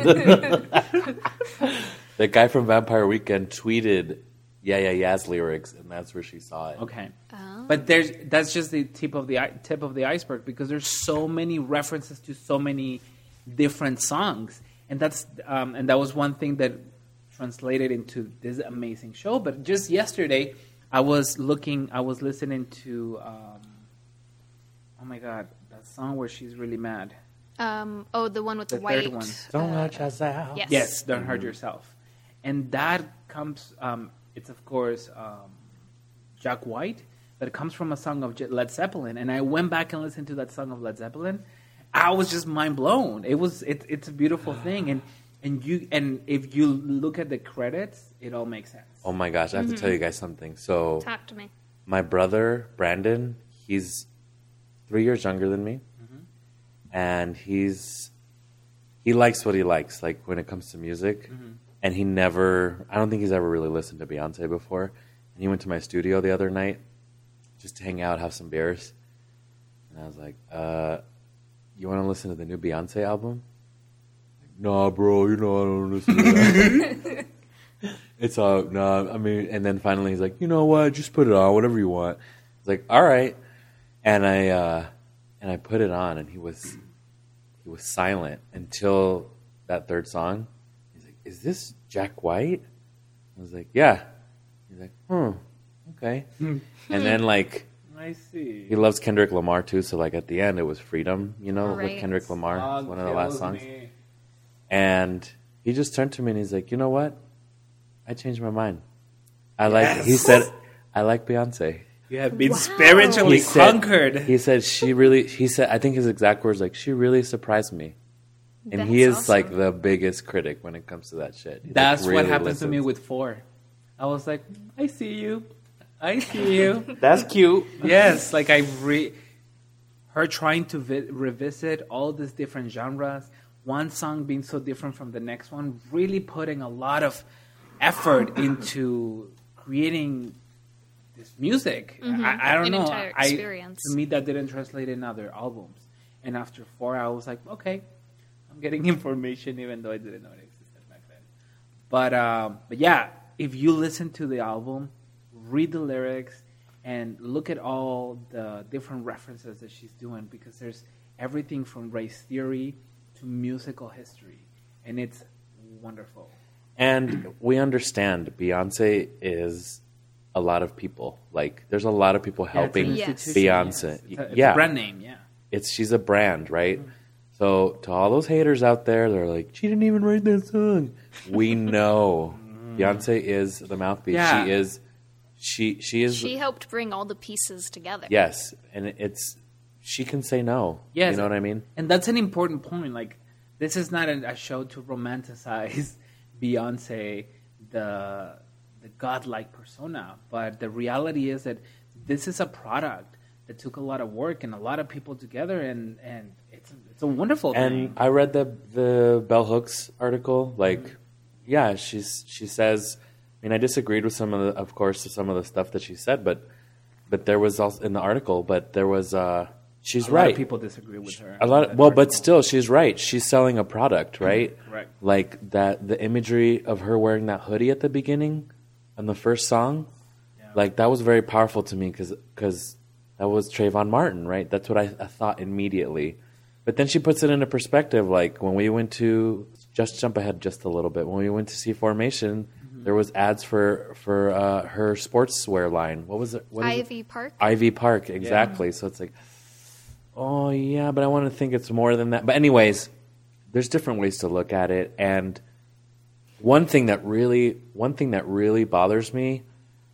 [SPEAKER 1] the guy from Vampire Weekend tweeted Yeah Yeah Yeah's lyrics, and that's where she saw it.
[SPEAKER 2] Okay.
[SPEAKER 3] Oh.
[SPEAKER 2] But there's that's just the tip of the i- tip of the iceberg because there's so many references to so many different songs, and that's um, and that was one thing that translated into this amazing show. But just yesterday, I was looking, I was listening to um, oh my god, that song where she's really mad.
[SPEAKER 3] Um, oh, the one with the,
[SPEAKER 2] The
[SPEAKER 3] white.
[SPEAKER 2] third one.
[SPEAKER 1] Don't
[SPEAKER 3] uh,
[SPEAKER 1] watch us out.
[SPEAKER 3] Yes.
[SPEAKER 2] Yes, don't hurt yourself, and that comes. Um, it's of course um, Jack White, but it comes from a song of J- Led Zeppelin. And I went back and listened to that song of Led Zeppelin. I was just mind blown. It was it, it's a beautiful thing, and and you and if you look at the credits, it all makes sense.
[SPEAKER 1] Oh my gosh, I have to tell you guys something. So
[SPEAKER 3] Talk to me.
[SPEAKER 1] my brother Brandon, he's three years younger than me, and he's he likes what he likes, like when it comes to music. And he never, I don't think he's ever really listened to Beyonce before. And he went to my studio the other night just to hang out, have some beers. And I was like, uh, you want to listen to the new Beyonce album? Like, nah, bro, you know I don't listen to that. It's out, nah, I mean, and then finally he's like, you know what, just put it on, whatever you want. I was like, all right. And I, uh, and I put it on, and he was, he was silent until that third song. Is this Jack White? I was like, yeah. He's like, hmm, okay. And then, like,
[SPEAKER 2] I see.
[SPEAKER 1] he loves Kendrick Lamar, too. So, like, at the end, it was Freedom, you know,
[SPEAKER 3] Right.
[SPEAKER 1] with Kendrick Lamar.
[SPEAKER 2] Song
[SPEAKER 1] It's one of the last
[SPEAKER 2] kills
[SPEAKER 1] songs.
[SPEAKER 2] me.
[SPEAKER 1] And he just turned to me and he's like, you know what? I changed my mind. I like,
[SPEAKER 2] Yes.
[SPEAKER 1] he said, I like Beyonce.
[SPEAKER 2] You have been
[SPEAKER 3] Wow.
[SPEAKER 2] spiritually
[SPEAKER 1] He said,
[SPEAKER 2] conquered.
[SPEAKER 1] he said, she really, he said, I think his exact words, like, she really surprised me. And
[SPEAKER 3] That's
[SPEAKER 1] he is
[SPEAKER 3] awesome.
[SPEAKER 1] like the biggest critic when it comes to that shit. He, like,
[SPEAKER 2] That's what
[SPEAKER 1] really
[SPEAKER 2] happened to me
[SPEAKER 1] listens.
[SPEAKER 2] with Four. I was like, I see you. I see you.
[SPEAKER 1] That's cute.
[SPEAKER 2] Yes, like I re her trying to vi- revisit all these different genres, one song being so different from the next one, really putting a lot of effort into creating this music. I, I don't
[SPEAKER 3] An
[SPEAKER 2] know.
[SPEAKER 3] entire
[SPEAKER 2] I,
[SPEAKER 3] experience.
[SPEAKER 2] to me, that didn't translate in other albums. And after Four, I was like, okay, I'm getting information, even though I didn't know it existed back then. But um, but yeah, if you listen to the album, read the lyrics, and look at all the different references that she's doing, because there's everything from race theory to musical history, and it's wonderful.
[SPEAKER 1] And we understand Beyonce is a lot of people. Like, there's a lot of people helping
[SPEAKER 2] Yeah, it's an
[SPEAKER 3] Yes.
[SPEAKER 2] institution,
[SPEAKER 1] Beyonce.
[SPEAKER 2] yes. It's a, it's
[SPEAKER 1] yeah,
[SPEAKER 2] a brand name, yeah.
[SPEAKER 1] it's she's a brand, right? So to all those haters out there, they're like, she didn't even write that song. We know Beyonce is the mouthpiece.
[SPEAKER 2] Yeah.
[SPEAKER 1] She is she she is
[SPEAKER 3] She helped bring all the pieces together.
[SPEAKER 1] yes, and it's she can say no.
[SPEAKER 2] Yes.
[SPEAKER 1] You know what I mean?
[SPEAKER 2] And that's an important point. Like, this is not a, a show to romanticize Beyonce, the the godlike persona, but the reality is that this is a product that took a lot of work and a lot of people together, and, and it's a, it's a wonderful
[SPEAKER 1] And
[SPEAKER 2] thing.
[SPEAKER 1] I read the the Bell Hooks article. Like, mm-hmm. yeah, she's she says. I mean, I disagreed with some of the, of course, some of the stuff that she said, but but there was also in the article. But there was, uh, she's
[SPEAKER 2] a
[SPEAKER 1] right.
[SPEAKER 2] lot of people disagree with her.
[SPEAKER 1] A lot. Of, well, but still, she's right. She's selling a product, right?
[SPEAKER 2] Correct.
[SPEAKER 1] Like that, the imagery of her wearing that hoodie at the beginning, on the first song, yeah. like that was very powerful to me because because. That was Trayvon Martin, right? That's what I, I thought immediately. But then she puts it into perspective. Like when we went to, just jump ahead just a little bit. When we went to see Formation, mm-hmm. there was ads for for uh, her sportswear line. What was it? What
[SPEAKER 3] Ivy
[SPEAKER 1] it?
[SPEAKER 3] Park.
[SPEAKER 1] Ivy Park, exactly. Yeah. So it's like, oh yeah, but I want to think it's more than that. But anyways, there's different ways to look at it. And one thing that really, one thing that really bothers me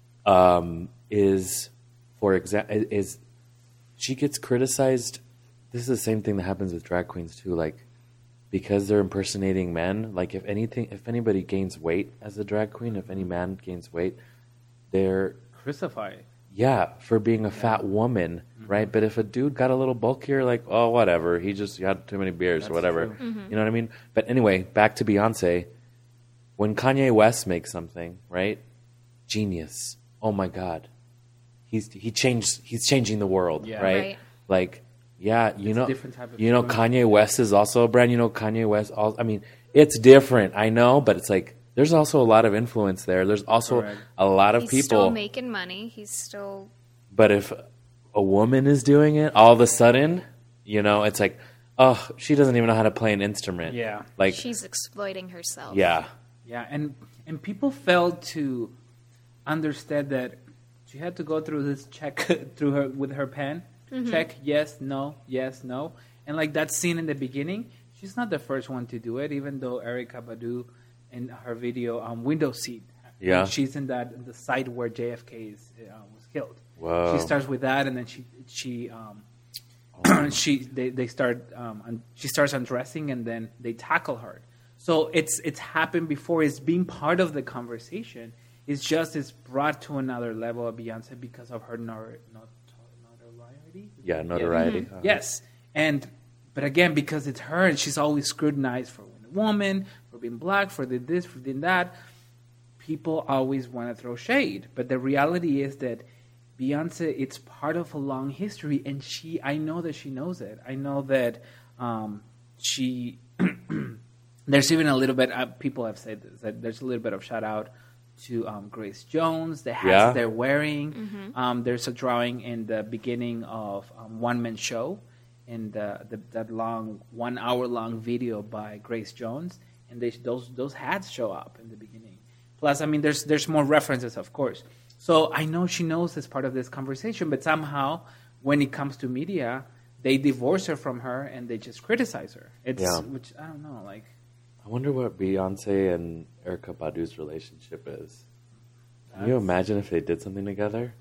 [SPEAKER 1] um, is. For example, is she gets criticized. This is the same thing that happens with drag queens too. Like because they're impersonating men. Like if anything, if anybody gains weight as a drag queen, if any man gains weight, they're
[SPEAKER 2] crucified.
[SPEAKER 1] Yeah, for being a fat woman, mm-hmm. right? But if a dude got a little bulkier, like oh whatever, he just had too many beers
[SPEAKER 2] That's
[SPEAKER 1] or whatever.
[SPEAKER 2] Mm-hmm.
[SPEAKER 1] You know what I mean? But anyway, back to Beyonce. When Kanye West makes something, right? Genius. Oh my God. He's he changed. He's changing the world,
[SPEAKER 2] yeah.
[SPEAKER 1] right?
[SPEAKER 3] right?
[SPEAKER 1] Like, yeah, you
[SPEAKER 2] it's
[SPEAKER 1] know,
[SPEAKER 2] a different type of
[SPEAKER 1] you know,
[SPEAKER 2] feeling.
[SPEAKER 1] Kanye West is also a brand. You know, Kanye West. Also, I mean, it's different. I know, but it's like there's also a lot of influence there. There's also
[SPEAKER 2] Correct.
[SPEAKER 1] a lot of
[SPEAKER 3] He's
[SPEAKER 1] people.
[SPEAKER 3] still making money. He's still.
[SPEAKER 1] But if a woman is doing it, all of a sudden, you know, it's like, oh, she doesn't even know how to play an instrument.
[SPEAKER 2] Yeah,
[SPEAKER 1] like
[SPEAKER 3] she's exploiting herself.
[SPEAKER 1] Yeah,
[SPEAKER 2] yeah, and and people failed to understand that. She had to go through this check through her with her pen. Mm-hmm. Check, yes, no, yes, no. And like that scene in the beginning, she's not the first one to do it, even though Erykah Badu in her video on um, Window Seat,
[SPEAKER 1] yeah.
[SPEAKER 2] she's in that the site where J F K is, uh, was killed.
[SPEAKER 1] Whoa.
[SPEAKER 2] She starts with that, and then she she um, oh. she they, they start um, and she starts undressing, and then they tackle her. So it's it's happened before. It's being part of the conversation. It's just it's brought to another level of Beyonce because of her nor- not- notoriety.
[SPEAKER 1] Yeah, notoriety.
[SPEAKER 2] Yeah. Uh-huh. Yes, and but again because it's her and she's always scrutinized for being a woman, for being black, for the this, for doing that. People always want to throw shade, but the reality is that Beyonce, it's part of a long history, and she, I know that she knows it. I know that um, she. There's even a little bit. Uh, people have said this, that there's a little bit of shout out to um, Grace Jones, the hats
[SPEAKER 1] yeah.
[SPEAKER 2] they're wearing.
[SPEAKER 3] Mm-hmm.
[SPEAKER 2] Um, there's a drawing in the beginning of um, One Man Show, in the, the that long one hour long video by Grace Jones, and they, those those hats show up in the beginning. Plus, I mean, there's there's more references, of course. So I know she knows as part of this conversation, but somehow when it comes to media, they divorce her from her and they just criticize her. It's
[SPEAKER 1] yeah.
[SPEAKER 2] which I don't know, like.
[SPEAKER 1] I wonder what Beyonce and Erykah Badu's relationship is. Can you imagine if they did something together?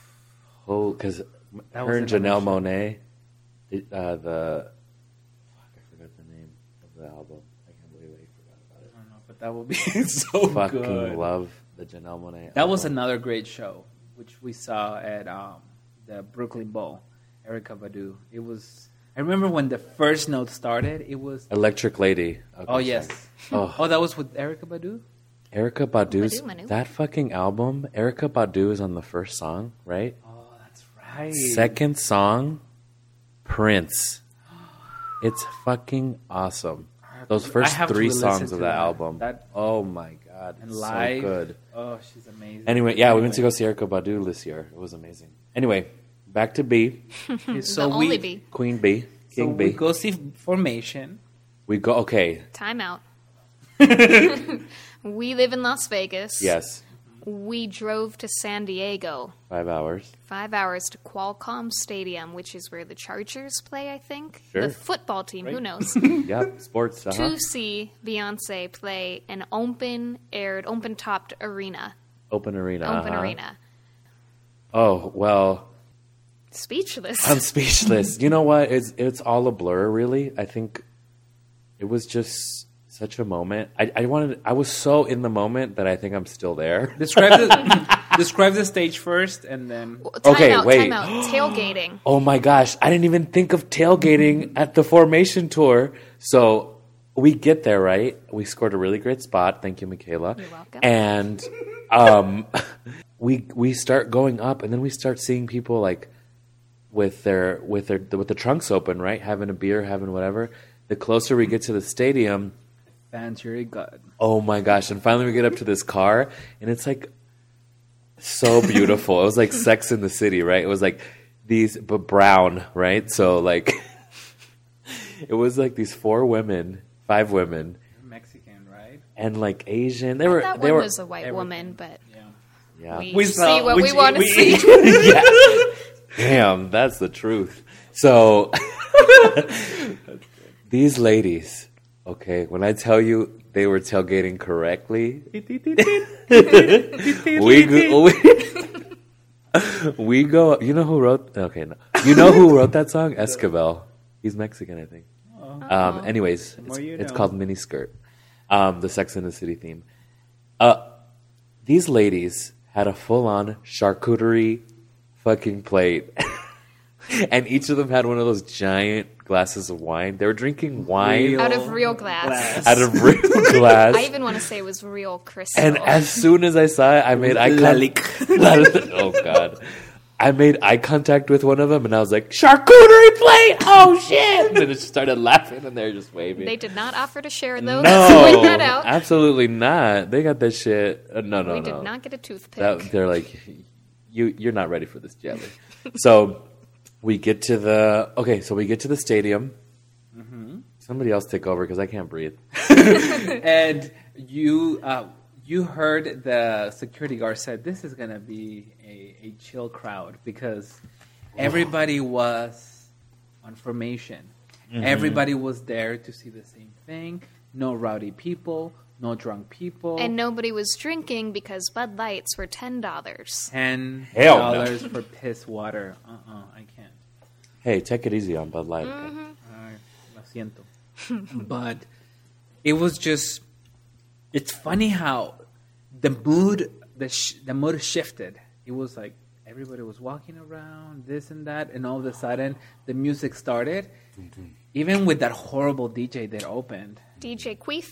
[SPEAKER 1] Oh, because her and Janelle Monáe, uh, the fuck, I forgot the name of the album. I can't believe I forgot about it.
[SPEAKER 2] I don't know, but that would be so
[SPEAKER 1] Fucking
[SPEAKER 2] good.
[SPEAKER 1] love the Janelle Monáe.
[SPEAKER 2] That
[SPEAKER 1] album.
[SPEAKER 2] was another great show, which we saw at um, the Brooklyn Bowl. Erykah Badu. It was. I remember when the first note started. It was
[SPEAKER 1] Electric Lady. Okay,
[SPEAKER 2] oh yes.
[SPEAKER 1] Oh.
[SPEAKER 2] oh, that was with Erykah Badu.
[SPEAKER 1] Erykah Badu's
[SPEAKER 3] Badu, Manu.
[SPEAKER 1] that fucking album. Erykah Badu is on the first song, right?
[SPEAKER 2] Oh, that's right.
[SPEAKER 1] Second song, Prince. It's fucking awesome. Those
[SPEAKER 2] I
[SPEAKER 1] first
[SPEAKER 2] have to
[SPEAKER 1] three
[SPEAKER 2] listen
[SPEAKER 1] songs
[SPEAKER 2] to
[SPEAKER 1] of that,
[SPEAKER 2] that.
[SPEAKER 1] album.
[SPEAKER 2] That-
[SPEAKER 1] oh my god,
[SPEAKER 2] And
[SPEAKER 1] it's
[SPEAKER 2] live.
[SPEAKER 1] so good.
[SPEAKER 2] Oh, she's amazing.
[SPEAKER 1] Anyway, yeah, we went to go see Erykah Badu this year. It was amazing. Anyway, back to B,
[SPEAKER 2] Okay, so
[SPEAKER 3] the
[SPEAKER 2] we,
[SPEAKER 3] only B.
[SPEAKER 1] Queen B,
[SPEAKER 2] So
[SPEAKER 1] King
[SPEAKER 2] we
[SPEAKER 1] B.
[SPEAKER 2] go see Formation.
[SPEAKER 1] We go. Okay,
[SPEAKER 3] Time out. We live in Las Vegas.
[SPEAKER 1] yes,
[SPEAKER 3] We drove to San Diego.
[SPEAKER 1] five hours.
[SPEAKER 3] Five hours to Qualcomm Stadium, which is where the Chargers play, I think.
[SPEAKER 1] Sure.
[SPEAKER 3] The football team, who knows?
[SPEAKER 1] Yep, sports. Uh-huh.
[SPEAKER 3] To see Beyonce play an open-aired, open-topped arena.
[SPEAKER 1] Open arena.
[SPEAKER 3] Open
[SPEAKER 1] uh-huh.
[SPEAKER 3] arena.
[SPEAKER 1] Oh, well,
[SPEAKER 3] Speechless.
[SPEAKER 1] I'm speechless. You know what? It's it's all a blur, really. I think it was just such a moment. I, I wanted. I was so in the moment that I think I'm still there.
[SPEAKER 2] Describe the describe the stage first, and then
[SPEAKER 3] Time
[SPEAKER 1] Okay,
[SPEAKER 3] out,
[SPEAKER 1] wait.
[SPEAKER 3] time out. Tailgating.
[SPEAKER 1] Oh my gosh, I didn't even think of tailgating at the formation tour. So we get there, right? We scored a really great spot. Thank you, Michaela.
[SPEAKER 3] You're welcome.
[SPEAKER 1] And um, we we start going up, and then we start seeing people like with their with their with the trunks open, right? Having a beer, having whatever. The closer we get to the stadium,
[SPEAKER 2] fans really good.
[SPEAKER 1] oh my gosh! And finally, we get up to this car, and it's like so beautiful. It was like Sex in the City, right? It was like these, but brown, right? So like, it was like these four women, five women,
[SPEAKER 2] Mexican, right?
[SPEAKER 1] and like Asian. They were
[SPEAKER 3] That
[SPEAKER 1] they
[SPEAKER 3] one
[SPEAKER 1] were
[SPEAKER 3] was a white
[SPEAKER 2] everything.
[SPEAKER 3] woman, but
[SPEAKER 2] Yeah.
[SPEAKER 1] yeah.
[SPEAKER 3] we,
[SPEAKER 2] We
[SPEAKER 3] see
[SPEAKER 2] saw-
[SPEAKER 3] what
[SPEAKER 2] which-
[SPEAKER 3] we want to
[SPEAKER 2] we-
[SPEAKER 3] see.
[SPEAKER 1] yeah. Damn, that's the truth. So these ladies, okay, when I tell you they were tailgating correctly, we go, we, we go. You know who wrote? Okay, no. You know who wrote that song? Esquivel. He's Mexican, I think. Um, anyways, it's,
[SPEAKER 2] more you
[SPEAKER 1] it's
[SPEAKER 2] know.
[SPEAKER 1] called Miniskirt, um, the Sex and the City theme. Uh, these ladies had a full-on charcuterie fucking plate, and each of them had one of those giant glasses of wine. They were drinking wine
[SPEAKER 2] Real
[SPEAKER 3] Out of real glass.
[SPEAKER 1] out of real glass.
[SPEAKER 3] I even want to say it was real crystal.
[SPEAKER 1] And as soon as I saw it, I made eye contact. Oh God! I made eye contact with one of them, and I was like, "Charcuterie plate! Oh shit!" And they just started laughing, and they're just waving.
[SPEAKER 3] They did not offer to share, though.
[SPEAKER 1] no,
[SPEAKER 3] Let's point that out.
[SPEAKER 1] absolutely not. They got that shit. Uh, no, no,
[SPEAKER 3] we
[SPEAKER 1] no.
[SPEAKER 3] did not get a toothpick.
[SPEAKER 1] That, they're like, you, you're not ready for this jelly. So we get to the okay. So we get to the stadium.
[SPEAKER 2] Mm-hmm.
[SPEAKER 1] Somebody else take over because I can't breathe.
[SPEAKER 2] And you uh, you heard the security guard said this is gonna be a, a chill crowd because everybody was on formation.
[SPEAKER 1] Mm-hmm.
[SPEAKER 2] Everybody was there to see the same thing. No rowdy people, no drunk people.
[SPEAKER 3] and nobody was drinking because Bud Lights were ten dollars.
[SPEAKER 2] ten
[SPEAKER 1] Hell no.
[SPEAKER 2] dollars for piss water. Uh uh I can't.
[SPEAKER 1] Hey, take it easy on Bud Light. Okay?
[SPEAKER 3] Mm-hmm.
[SPEAKER 2] Ay, lo siento. But it was just, it's funny how the mood, the, sh- the mood shifted. It was like everybody was walking around, this and that, and all of a sudden the music started. Even with that horrible D J that opened.
[SPEAKER 3] D J Queef.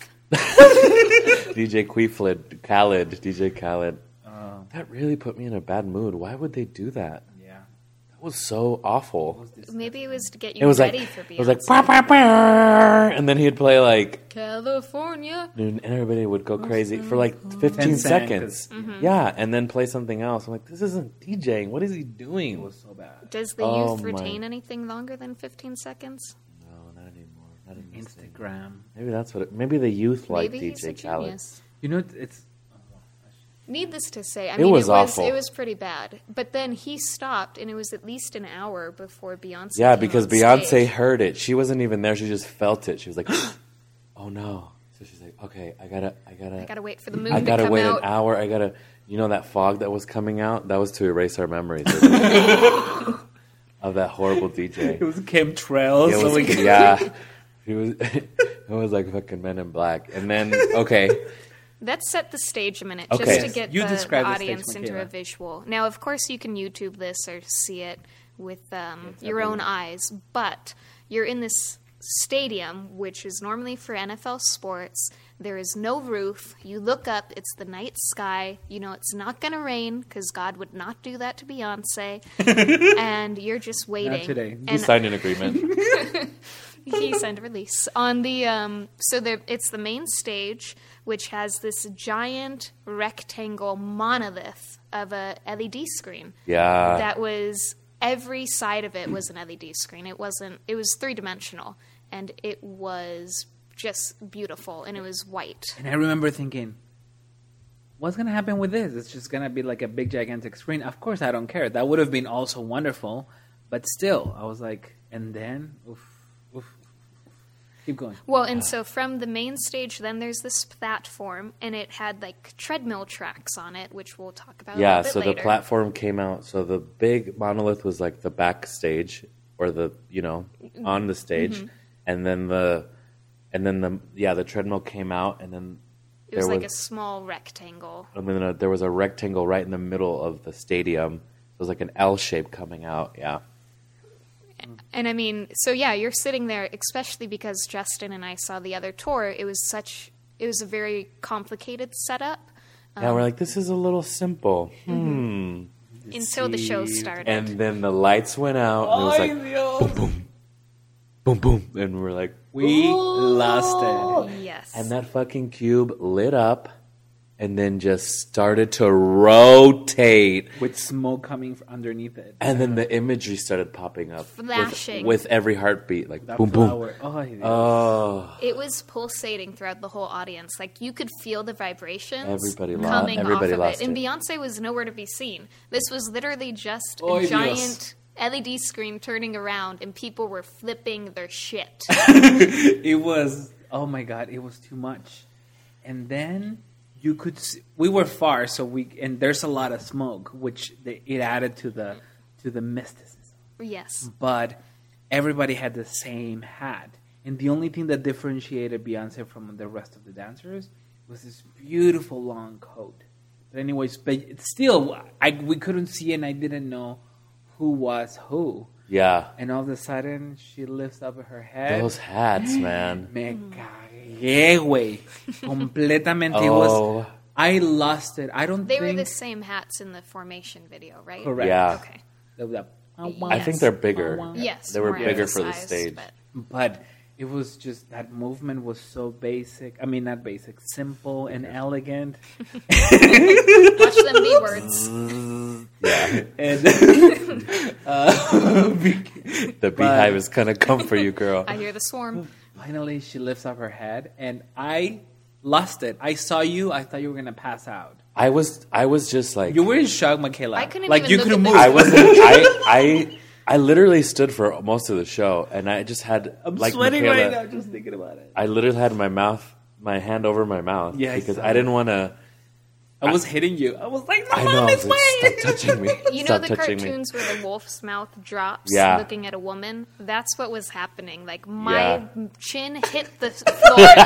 [SPEAKER 1] D J Queeflid, Khaled, D J Khaled.
[SPEAKER 2] Uh,
[SPEAKER 1] That really put me in a bad mood. Why would they do that?
[SPEAKER 2] yeah.
[SPEAKER 1] That was so awful.
[SPEAKER 3] Maybe it was to get
[SPEAKER 1] It
[SPEAKER 3] you
[SPEAKER 1] was like
[SPEAKER 3] ready for Beyonce.
[SPEAKER 1] it was like, "Bah, bah, bah," and then he'd play like,
[SPEAKER 3] California.
[SPEAKER 1] and everybody would go crazy for like fifteen
[SPEAKER 2] ten
[SPEAKER 1] seconds.
[SPEAKER 2] seconds.
[SPEAKER 3] Mm-hmm.
[SPEAKER 1] Yeah, and then play something else. I'm like, this isn't DJing. What is he
[SPEAKER 2] It
[SPEAKER 1] doing?
[SPEAKER 2] was so bad.
[SPEAKER 3] Does the
[SPEAKER 1] Oh,
[SPEAKER 3] youth
[SPEAKER 1] my-
[SPEAKER 3] retain anything longer than fifteen seconds?
[SPEAKER 1] No, not anymore. Not in this day.
[SPEAKER 2] Instagram.
[SPEAKER 1] Maybe that's what. It, maybe the youth like
[SPEAKER 3] Maybe he's
[SPEAKER 1] D J
[SPEAKER 3] a
[SPEAKER 1] Khaled.
[SPEAKER 3] genius.
[SPEAKER 2] You know, it's.
[SPEAKER 3] Needless to say, I
[SPEAKER 1] It
[SPEAKER 3] mean,
[SPEAKER 1] was
[SPEAKER 3] it was
[SPEAKER 1] awful.
[SPEAKER 3] it was pretty bad. But then he stopped, and it was at least an hour before Beyonce.
[SPEAKER 1] Yeah,
[SPEAKER 3] came
[SPEAKER 1] because
[SPEAKER 3] on
[SPEAKER 1] Beyonce
[SPEAKER 3] stage.
[SPEAKER 1] heard it. She wasn't even there. She just felt it. She was like, "Oh no!" So she's like, "Okay, I gotta, I gotta,
[SPEAKER 3] I gotta wait for the moon
[SPEAKER 1] I
[SPEAKER 3] to
[SPEAKER 1] gotta
[SPEAKER 3] come
[SPEAKER 1] wait
[SPEAKER 3] out.
[SPEAKER 1] an hour. I gotta, you know, that fog that was coming out. That was to erase our memories of that horrible D J.
[SPEAKER 2] It was chemtrails.
[SPEAKER 1] It
[SPEAKER 2] so
[SPEAKER 1] was,
[SPEAKER 2] we could-
[SPEAKER 1] yeah, it was. It was like fucking Men in Black. And then, okay,
[SPEAKER 3] Let's set the stage a minute,
[SPEAKER 1] Okay.
[SPEAKER 3] just to
[SPEAKER 1] Yes,
[SPEAKER 3] get
[SPEAKER 2] you
[SPEAKER 3] the,
[SPEAKER 2] describe
[SPEAKER 3] the
[SPEAKER 2] the stage,
[SPEAKER 3] audience into a
[SPEAKER 2] Michaela.
[SPEAKER 3] visual. Now, of course, you can YouTube this or see it with um, your own eyes, but you're in this stadium, which is normally for N F L sports. There is no roof. You look up, it's the night sky. You know it's not going to rain because God would not do that to Beyonce. And you're just waiting.
[SPEAKER 2] Not today.
[SPEAKER 1] he
[SPEAKER 3] And
[SPEAKER 1] signed an agreement.
[SPEAKER 3] he signed a release on the um so there it's the main stage, which has this giant rectangle monolith of a L E D screen
[SPEAKER 1] Yeah.
[SPEAKER 3] that was every side of it was an L E D screen. It wasn't it was three-dimensional, and it was just beautiful, and it was white.
[SPEAKER 2] And I remember thinking, what's going to happen with this? It's just going to be like a big, gigantic screen. Of course, I don't care. That would have been also wonderful. But still, I was like, and then, oof, oof. Keep going.
[SPEAKER 3] Well, and so from the main stage, then there's this platform, and it had like treadmill tracks on it, which we'll talk about.
[SPEAKER 1] Yeah,
[SPEAKER 3] a bit
[SPEAKER 1] so
[SPEAKER 3] later.
[SPEAKER 1] the platform came out. So the big monolith was like the backstage, or the you know on the stage,
[SPEAKER 3] Mm-hmm.
[SPEAKER 1] and then the and then the yeah the treadmill came out, and then
[SPEAKER 3] It was
[SPEAKER 1] there
[SPEAKER 3] like a small rectangle.
[SPEAKER 1] and then uh, there was a rectangle right in the middle of the stadium. It was like an L shape coming out. Yeah,
[SPEAKER 3] And I mean, so yeah, you're sitting there, especially because Justin and I saw the other tour. It was such, it was a very complicated setup
[SPEAKER 1] yeah. We're like, this is a little simple. Hmm.
[SPEAKER 3] until the show started.
[SPEAKER 1] And then the lights went out, and it was like boom, boom, boom, boom, and we're like,
[SPEAKER 2] We lost it.
[SPEAKER 3] Yes.
[SPEAKER 1] and that fucking cube lit up, and then just started to rotate,
[SPEAKER 2] With smoke coming from underneath it.
[SPEAKER 1] and then the imagery started popping up,
[SPEAKER 3] Flashing.
[SPEAKER 1] with, with every heartbeat, like
[SPEAKER 2] That
[SPEAKER 1] boom, boom.
[SPEAKER 2] flower. Oh, it is.
[SPEAKER 1] Oh,
[SPEAKER 3] It was pulsating throughout the whole audience. Like you could feel the vibrations
[SPEAKER 1] Everybody lo-
[SPEAKER 3] coming
[SPEAKER 1] everybody
[SPEAKER 3] off of
[SPEAKER 1] lost
[SPEAKER 3] it. And
[SPEAKER 1] it.
[SPEAKER 3] Beyonce was nowhere to be seen. This was literally just
[SPEAKER 2] Oy
[SPEAKER 3] a
[SPEAKER 2] Dios.
[SPEAKER 3] giant L E D screen turning around, and people were flipping their shit.
[SPEAKER 2] It was, oh my God, it was too much. And then you could see, we were far, so we, and there's a lot of smoke, which they, it added to the, to the mysticism.
[SPEAKER 3] Yes.
[SPEAKER 2] But everybody had the same hat. And the only thing that differentiated Beyonce from the rest of the dancers was this beautiful long coat. But anyways, but still, I, we couldn't see and I didn't know who was who.
[SPEAKER 1] yeah,
[SPEAKER 2] And all of a sudden, she lifts up her head.
[SPEAKER 1] those hats, man.
[SPEAKER 2] Me cagué, güey. Completamente. It
[SPEAKER 1] Oh.
[SPEAKER 2] was, I lost it. I don't
[SPEAKER 3] They
[SPEAKER 2] think...
[SPEAKER 3] were the same hats in the formation video, right?
[SPEAKER 2] Correct.
[SPEAKER 1] Yeah.
[SPEAKER 3] Okay.
[SPEAKER 2] The- the-
[SPEAKER 1] I think they're bigger.
[SPEAKER 3] Yes.
[SPEAKER 1] They were
[SPEAKER 3] more
[SPEAKER 1] bigger for the
[SPEAKER 3] emphasized,
[SPEAKER 1] stage.
[SPEAKER 3] but-
[SPEAKER 2] But it was just, that movement was so basic. I mean, not basic, simple and elegant.
[SPEAKER 3] Watch them be words.
[SPEAKER 1] Yeah,
[SPEAKER 2] And uh,
[SPEAKER 1] the beehive is gonna come for you, girl.
[SPEAKER 3] I hear the swarm.
[SPEAKER 2] finally, she lifts up her head, and I lost it. I saw you. I thought you were going to pass out.
[SPEAKER 1] I was, I was just like,
[SPEAKER 2] You were in shock, Michaela.
[SPEAKER 3] I couldn't
[SPEAKER 2] like,
[SPEAKER 3] even
[SPEAKER 2] you
[SPEAKER 3] look
[SPEAKER 2] couldn't
[SPEAKER 3] at
[SPEAKER 2] move.
[SPEAKER 3] the
[SPEAKER 1] I wasn't. I, I, I literally stood for most of the show, and I just had
[SPEAKER 2] I'm
[SPEAKER 1] like
[SPEAKER 2] sweating
[SPEAKER 1] Michaela,
[SPEAKER 2] right now just thinking about it.
[SPEAKER 1] I literally had my mouth, my hand over my mouth,
[SPEAKER 2] Yeah, I
[SPEAKER 1] because
[SPEAKER 2] saw
[SPEAKER 1] I didn't want to.
[SPEAKER 2] I was hitting you. I was like, no,
[SPEAKER 1] I know. I
[SPEAKER 2] this
[SPEAKER 1] was like,
[SPEAKER 2] way.
[SPEAKER 1] stop touching me.
[SPEAKER 3] You know
[SPEAKER 1] Stop
[SPEAKER 3] the
[SPEAKER 1] touching me.
[SPEAKER 3] cartoons where the wolf's mouth drops
[SPEAKER 1] Yeah.
[SPEAKER 3] looking at a woman? That's what was happening. Like my
[SPEAKER 1] Yeah.
[SPEAKER 3] chin hit the floor and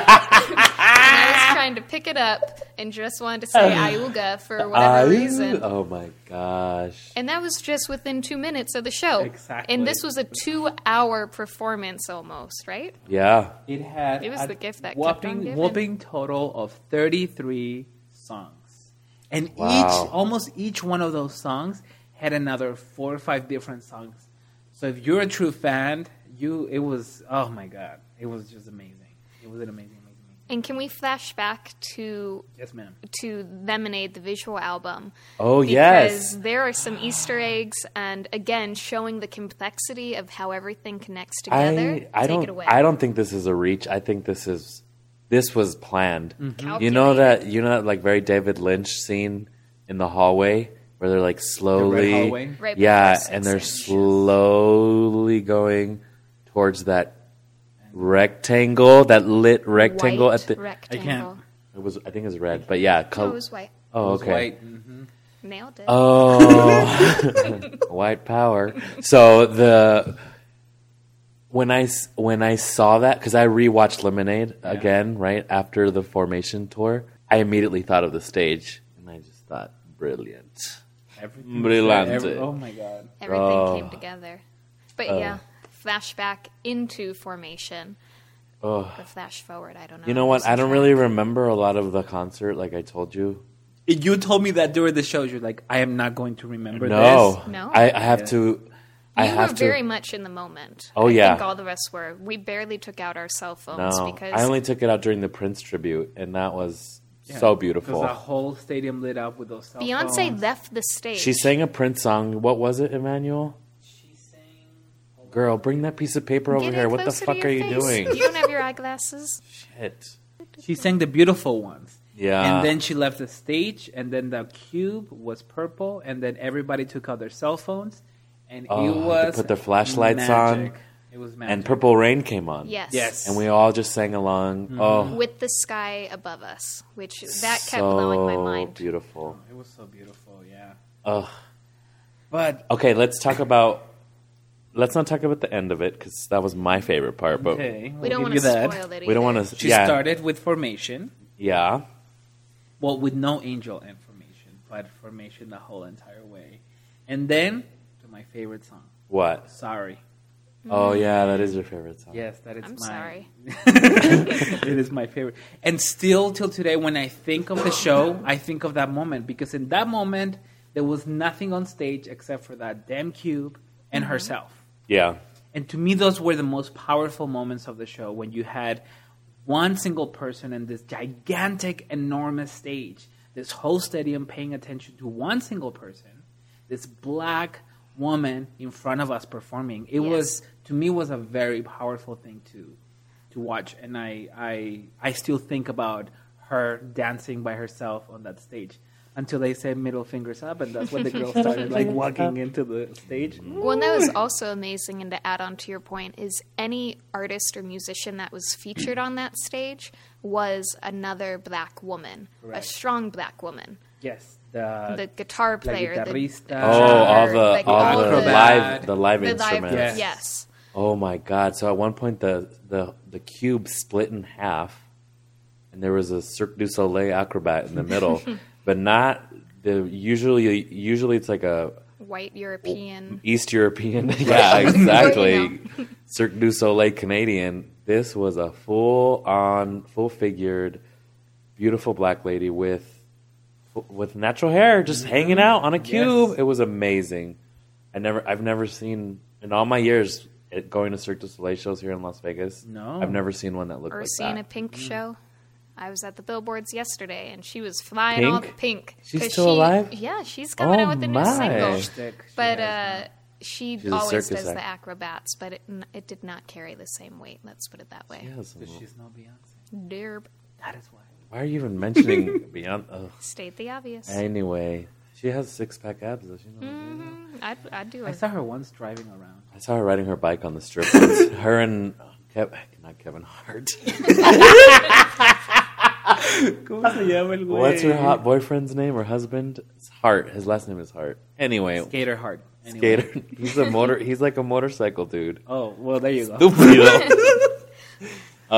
[SPEAKER 3] I was trying to pick it up and just wanted to say Ayuga for whatever
[SPEAKER 1] I-
[SPEAKER 3] reason.
[SPEAKER 1] Oh my gosh.
[SPEAKER 3] And that was just within two minutes of the show.
[SPEAKER 2] Exactly.
[SPEAKER 3] And this was a two hour performance almost, right?
[SPEAKER 1] Yeah.
[SPEAKER 2] It had
[SPEAKER 3] It was
[SPEAKER 2] a
[SPEAKER 3] the gift that kept
[SPEAKER 2] whopping,
[SPEAKER 3] on giving.
[SPEAKER 2] whopping total of thirty-three songs. And
[SPEAKER 1] Wow.
[SPEAKER 2] each, almost each one of those songs had another four or five different songs. So if you're a true fan, you, it was, oh my God. It was just amazing. It was an amazing, amazing, amazing.
[SPEAKER 3] And can we flash back to
[SPEAKER 2] Yes, ma'am.
[SPEAKER 3] to Lemonade, the visual album?
[SPEAKER 1] Oh
[SPEAKER 3] Because
[SPEAKER 1] yes.
[SPEAKER 3] there are some Easter eggs, and again, showing the complexity of how everything connects together.
[SPEAKER 1] I, I
[SPEAKER 3] Take
[SPEAKER 1] don't.
[SPEAKER 3] it away.
[SPEAKER 1] I don't think this is a reach. I think this is. This was planned.
[SPEAKER 3] Mm-hmm.
[SPEAKER 1] You know that. You know that like very David Lynch scene in the hallway where they're like slowly.
[SPEAKER 2] hallway?
[SPEAKER 3] Right
[SPEAKER 1] yeah,
[SPEAKER 3] before
[SPEAKER 1] and they're
[SPEAKER 3] Six Inch.
[SPEAKER 1] slowly going towards that rectangle, that lit rectangle
[SPEAKER 3] White
[SPEAKER 1] at the.
[SPEAKER 3] rectangle.
[SPEAKER 2] can't-
[SPEAKER 1] It was. I think it's red, but yeah.
[SPEAKER 3] No,
[SPEAKER 1] Col-
[SPEAKER 3] it was white.
[SPEAKER 1] oh,
[SPEAKER 2] It was
[SPEAKER 1] okay.
[SPEAKER 2] white. Mhm.
[SPEAKER 3] Nailed it.
[SPEAKER 1] Oh, white power. So the when I s- when I saw that, because I rewatched Lemonade again right after the formation tour, I immediately thought of the stage, and I just thought, brilliant.
[SPEAKER 2] Everything was
[SPEAKER 1] Brillante.
[SPEAKER 2] there. Every- oh my God.
[SPEAKER 3] Everything
[SPEAKER 1] oh.
[SPEAKER 3] came together. But yeah, flashback into formation.
[SPEAKER 1] Oh,
[SPEAKER 3] Or flash forward, I don't know.
[SPEAKER 1] you know what?
[SPEAKER 3] Losing
[SPEAKER 1] I don't
[SPEAKER 3] track.
[SPEAKER 1] really remember a lot of the concert, like I told you.
[SPEAKER 2] You told me that during the show, you're like, I am not going to remember
[SPEAKER 1] No,
[SPEAKER 2] this.
[SPEAKER 3] No?
[SPEAKER 1] I, I have
[SPEAKER 2] Yeah.
[SPEAKER 1] to. I
[SPEAKER 3] You
[SPEAKER 1] have
[SPEAKER 3] were
[SPEAKER 1] to.
[SPEAKER 3] very much in the moment.
[SPEAKER 1] Oh,
[SPEAKER 3] I
[SPEAKER 1] yeah.
[SPEAKER 3] think all of us were. We barely took out our cell phones
[SPEAKER 1] no,
[SPEAKER 3] because
[SPEAKER 1] I only took it out during the Prince tribute, and that was
[SPEAKER 2] Yeah,
[SPEAKER 1] so
[SPEAKER 2] Because
[SPEAKER 1] beautiful.
[SPEAKER 2] the whole stadium lit up with those cell
[SPEAKER 3] Beyonce
[SPEAKER 2] phones.
[SPEAKER 3] left the stage.
[SPEAKER 1] She sang a Prince song. What was it, Emmanuel?
[SPEAKER 2] She sang...
[SPEAKER 1] Girl, bring that piece of paper over
[SPEAKER 3] Get it
[SPEAKER 1] here. What the
[SPEAKER 3] closer to
[SPEAKER 1] fuck
[SPEAKER 3] your
[SPEAKER 1] are you
[SPEAKER 3] face.
[SPEAKER 1] doing?
[SPEAKER 3] You don't have your eyeglasses.
[SPEAKER 1] Shit.
[SPEAKER 2] She sang the beautiful ones.
[SPEAKER 1] Yeah.
[SPEAKER 2] And then she left the stage, and then the cube was purple, and then everybody took out their cell phones, and
[SPEAKER 1] Oh,
[SPEAKER 2] it
[SPEAKER 1] they
[SPEAKER 2] was
[SPEAKER 1] put their flashlights
[SPEAKER 2] magic.
[SPEAKER 1] on.
[SPEAKER 2] It was magic.
[SPEAKER 1] And Purple Rain came on.
[SPEAKER 3] Yes.
[SPEAKER 2] Yes.
[SPEAKER 1] And we all just sang along.
[SPEAKER 2] Mm-hmm.
[SPEAKER 1] Oh,
[SPEAKER 3] With the sky above us, which that kept
[SPEAKER 1] so
[SPEAKER 3] blowing my mind.
[SPEAKER 1] beautiful.
[SPEAKER 2] It was so beautiful, yeah.
[SPEAKER 1] Ugh.
[SPEAKER 2] But
[SPEAKER 1] Okay, let's talk about. Let's not talk about the end of it because that was my favorite part. But
[SPEAKER 2] okay,
[SPEAKER 3] We don't
[SPEAKER 2] want
[SPEAKER 3] want to
[SPEAKER 2] that.
[SPEAKER 3] spoil it.
[SPEAKER 1] we don't
[SPEAKER 3] either.
[SPEAKER 1] want to.
[SPEAKER 2] She
[SPEAKER 1] Yeah,
[SPEAKER 2] started with formation.
[SPEAKER 1] yeah.
[SPEAKER 2] Well, with no angel information, but formation the whole entire way. And then to my favorite song,
[SPEAKER 1] What?
[SPEAKER 2] Sorry.
[SPEAKER 1] Oh yeah, that is your favorite song.
[SPEAKER 2] Yes, that is
[SPEAKER 3] I'm
[SPEAKER 2] my
[SPEAKER 3] sorry.
[SPEAKER 2] it is my favorite. And still till today when I think of the show, I think of that moment because in that moment there was nothing on stage except for that damn cube and
[SPEAKER 3] Mm-hmm.
[SPEAKER 2] herself.
[SPEAKER 1] Yeah.
[SPEAKER 2] And to me, those were the most powerful moments of the show when you had one single person in this gigantic, enormous stage, this whole stadium paying attention to one single person, this black woman in front of us performing. It
[SPEAKER 3] Yes.
[SPEAKER 2] was, to me, was a very powerful thing to to watch. And I, I, I still think about her dancing by herself on that stage. Until they said middle fingers up, and that's when the girl started like walking into the stage.
[SPEAKER 3] Well, and that was also amazing. And to add on to your point, is any artist or musician that was featured on that stage was another black woman,
[SPEAKER 2] Correct.
[SPEAKER 3] a strong black woman.
[SPEAKER 2] Yes, the,
[SPEAKER 3] The guitar
[SPEAKER 2] la
[SPEAKER 3] player, the
[SPEAKER 2] guitarrista.
[SPEAKER 1] Oh, all the
[SPEAKER 3] like
[SPEAKER 1] all
[SPEAKER 3] all
[SPEAKER 1] the
[SPEAKER 2] the-
[SPEAKER 1] live the live
[SPEAKER 3] the
[SPEAKER 1] instruments.
[SPEAKER 3] live,
[SPEAKER 2] Yes.
[SPEAKER 3] yes.
[SPEAKER 1] Oh my god! So at one point the the the cube split in half, and there was a Cirque du Soleil acrobat in the middle, but not the usually usually it's like a
[SPEAKER 3] White European.
[SPEAKER 1] East European. Yeah, exactly.
[SPEAKER 3] You
[SPEAKER 1] Cirque du Soleil Canadian. This was a full on, full figured, beautiful black lady with with natural hair just hanging out on a cube.
[SPEAKER 2] Yes.
[SPEAKER 1] It was amazing. I never, I've never seen in all my years it, going to Cirque du Soleil shows here in Las Vegas.
[SPEAKER 2] No.
[SPEAKER 1] I've never seen one that looked
[SPEAKER 3] Or
[SPEAKER 1] like
[SPEAKER 3] seeing
[SPEAKER 1] that.
[SPEAKER 3] a Pink show. I was at the billboards yesterday, and she was flying all the
[SPEAKER 1] Pink?
[SPEAKER 3] pink.
[SPEAKER 1] She's
[SPEAKER 3] 'Cause
[SPEAKER 1] still
[SPEAKER 3] she-
[SPEAKER 1] alive?
[SPEAKER 3] Yeah, she's coming
[SPEAKER 1] Oh
[SPEAKER 3] out with a
[SPEAKER 1] my.
[SPEAKER 3] new single.
[SPEAKER 2] Stick she
[SPEAKER 3] But
[SPEAKER 2] has
[SPEAKER 3] uh, she
[SPEAKER 1] She's a
[SPEAKER 3] always
[SPEAKER 1] circus
[SPEAKER 3] does the
[SPEAKER 1] act.
[SPEAKER 3] acrobats, but it, n- it did not carry the same weight. Let's put it that way.
[SPEAKER 1] She has some-
[SPEAKER 2] now. 'Cause she's no Beyonce.
[SPEAKER 3] Derb.
[SPEAKER 2] That is why.
[SPEAKER 1] Why are you even mentioning Beyond? Ugh.
[SPEAKER 3] State the obvious.
[SPEAKER 1] Anyway, she has six pack abs. Does she know?
[SPEAKER 3] Mm, I'd, I'd do
[SPEAKER 2] I
[SPEAKER 3] it.
[SPEAKER 2] saw her once driving around.
[SPEAKER 1] I saw her riding her bike on the strip once. Her and Kev, not Kevin Hart. What's her hot boyfriend's name or husband? It's Hart. His last name is Hart. Anyway,
[SPEAKER 2] Skater Hart. Anyway.
[SPEAKER 1] skater. He's a motor. He's like a motorcycle dude.
[SPEAKER 2] Oh, well, there you go.
[SPEAKER 1] Stupido.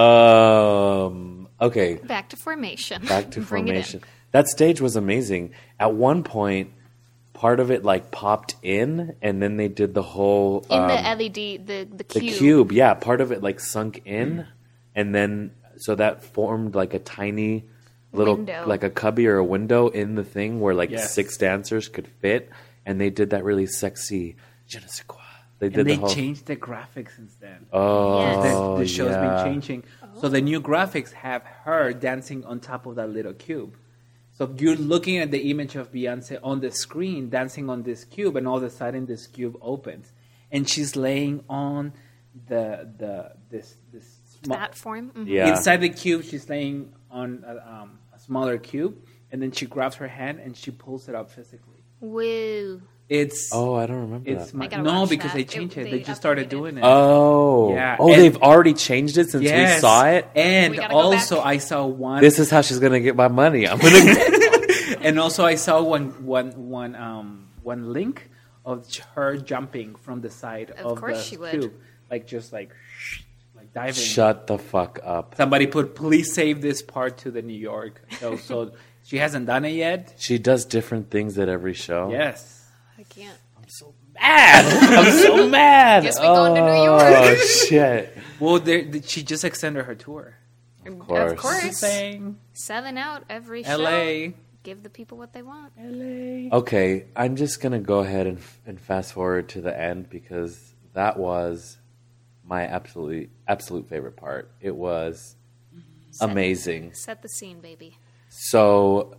[SPEAKER 1] um. Okay.
[SPEAKER 3] Back to formation.
[SPEAKER 1] Back to
[SPEAKER 3] Bring it in.
[SPEAKER 1] formation. That stage was amazing. At one point, part of it like popped in, and then they did the whole
[SPEAKER 3] In
[SPEAKER 1] um,
[SPEAKER 3] the L E D, the, the
[SPEAKER 1] the
[SPEAKER 3] cube.
[SPEAKER 1] cube. Yeah, part of it like sunk in, and then so that formed like a tiny little
[SPEAKER 3] Window.
[SPEAKER 1] like a cubby or a window in the thing where like
[SPEAKER 2] Yes.
[SPEAKER 1] six dancers could fit, and they did that really sexy je ne sais quoi. They did
[SPEAKER 2] And they
[SPEAKER 1] the whole
[SPEAKER 2] changed the graphics since then.
[SPEAKER 1] oh
[SPEAKER 2] the, the show's
[SPEAKER 1] yeah.
[SPEAKER 2] been changing. So the new graphics have her dancing on top of that little cube. So you're looking at the image of Beyonce on the screen dancing on this cube, and all of a sudden this cube opens, and she's laying on the the this this small,
[SPEAKER 3] Platform. Mhm.
[SPEAKER 1] Yeah.
[SPEAKER 2] inside the cube. She's laying on a, um, a smaller cube, and then she grabs her hand and she pulls it up physically.
[SPEAKER 3] Woo.
[SPEAKER 2] It's
[SPEAKER 1] Oh, I don't remember
[SPEAKER 2] it's
[SPEAKER 1] that.
[SPEAKER 2] my,
[SPEAKER 3] I gotta
[SPEAKER 2] no
[SPEAKER 3] watch
[SPEAKER 2] because
[SPEAKER 3] that.
[SPEAKER 2] they
[SPEAKER 3] It-
[SPEAKER 2] changed it.
[SPEAKER 3] they
[SPEAKER 2] They, just started
[SPEAKER 3] upgraded.
[SPEAKER 2] doing it.
[SPEAKER 1] Oh,
[SPEAKER 2] Yeah,
[SPEAKER 1] oh,
[SPEAKER 2] and-
[SPEAKER 1] they've already changed it since we saw it.
[SPEAKER 2] And
[SPEAKER 3] We gotta go
[SPEAKER 2] also,
[SPEAKER 3] back.
[SPEAKER 2] I saw one.
[SPEAKER 1] This is how she's gonna get my money. I'm gonna.
[SPEAKER 2] and also, I saw one, one, one, um, one link of her jumping from the side
[SPEAKER 3] Of
[SPEAKER 2] of,
[SPEAKER 3] course
[SPEAKER 2] the
[SPEAKER 3] she would.
[SPEAKER 2] cube, like just like, like diving.
[SPEAKER 1] Shut the fuck up.
[SPEAKER 2] Somebody put, please save this part to the New York. So, so she hasn't done it yet.
[SPEAKER 1] She does different things at every show.
[SPEAKER 2] Yes.
[SPEAKER 3] I can't.
[SPEAKER 1] I'm so mad. I'm so mad.
[SPEAKER 3] Guess we going to New
[SPEAKER 1] Oh
[SPEAKER 3] York.
[SPEAKER 1] shit.
[SPEAKER 2] Well, there, she just extended her tour.
[SPEAKER 3] Of
[SPEAKER 1] course.
[SPEAKER 3] course.
[SPEAKER 2] Saying
[SPEAKER 3] Seven out every show.
[SPEAKER 2] L A.
[SPEAKER 3] Give the people what they want.
[SPEAKER 2] L A.
[SPEAKER 1] Okay, I'm just gonna go ahead and, and fast forward to the end because that was my absolutely absolute favorite part. It was
[SPEAKER 3] Set-
[SPEAKER 1] amazing.
[SPEAKER 3] Set the scene, baby.
[SPEAKER 1] So,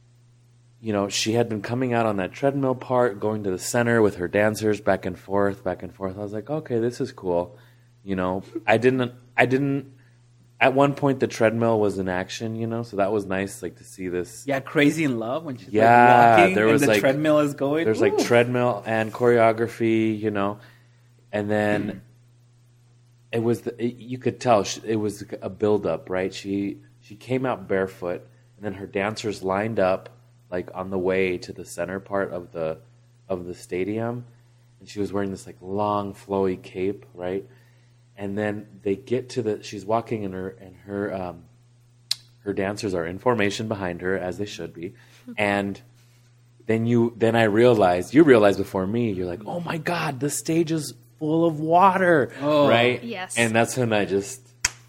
[SPEAKER 1] you know, she had been coming out on that treadmill part, going to the center with her dancers back and forth, back and forth. I was like, okay, this is cool. You know, I didn't, I didn't. At one point, the treadmill was in action. You know, so that was nice, like to see this.
[SPEAKER 2] Yeah, Crazy in Love when she's
[SPEAKER 1] Yeah,
[SPEAKER 2] like walking
[SPEAKER 1] there was,
[SPEAKER 2] and the
[SPEAKER 1] like-
[SPEAKER 2] treadmill is going.
[SPEAKER 1] There's like
[SPEAKER 2] Ooh.
[SPEAKER 1] treadmill and choreography, you know, and then it was the, it, you could tell she, it was a build-up, right? She she came out barefoot, and then her dancers lined up like on the way to the center part of the of the stadium, and she was wearing this like long flowy cape, right? And then they get to the she's walking in her and her um, her dancers are in formation behind her, as they should be, and then you then I realized you realized before me, you're like, oh my god, the stage is full of water,
[SPEAKER 2] Oh.
[SPEAKER 1] right?
[SPEAKER 3] Yes.
[SPEAKER 1] And that's when I just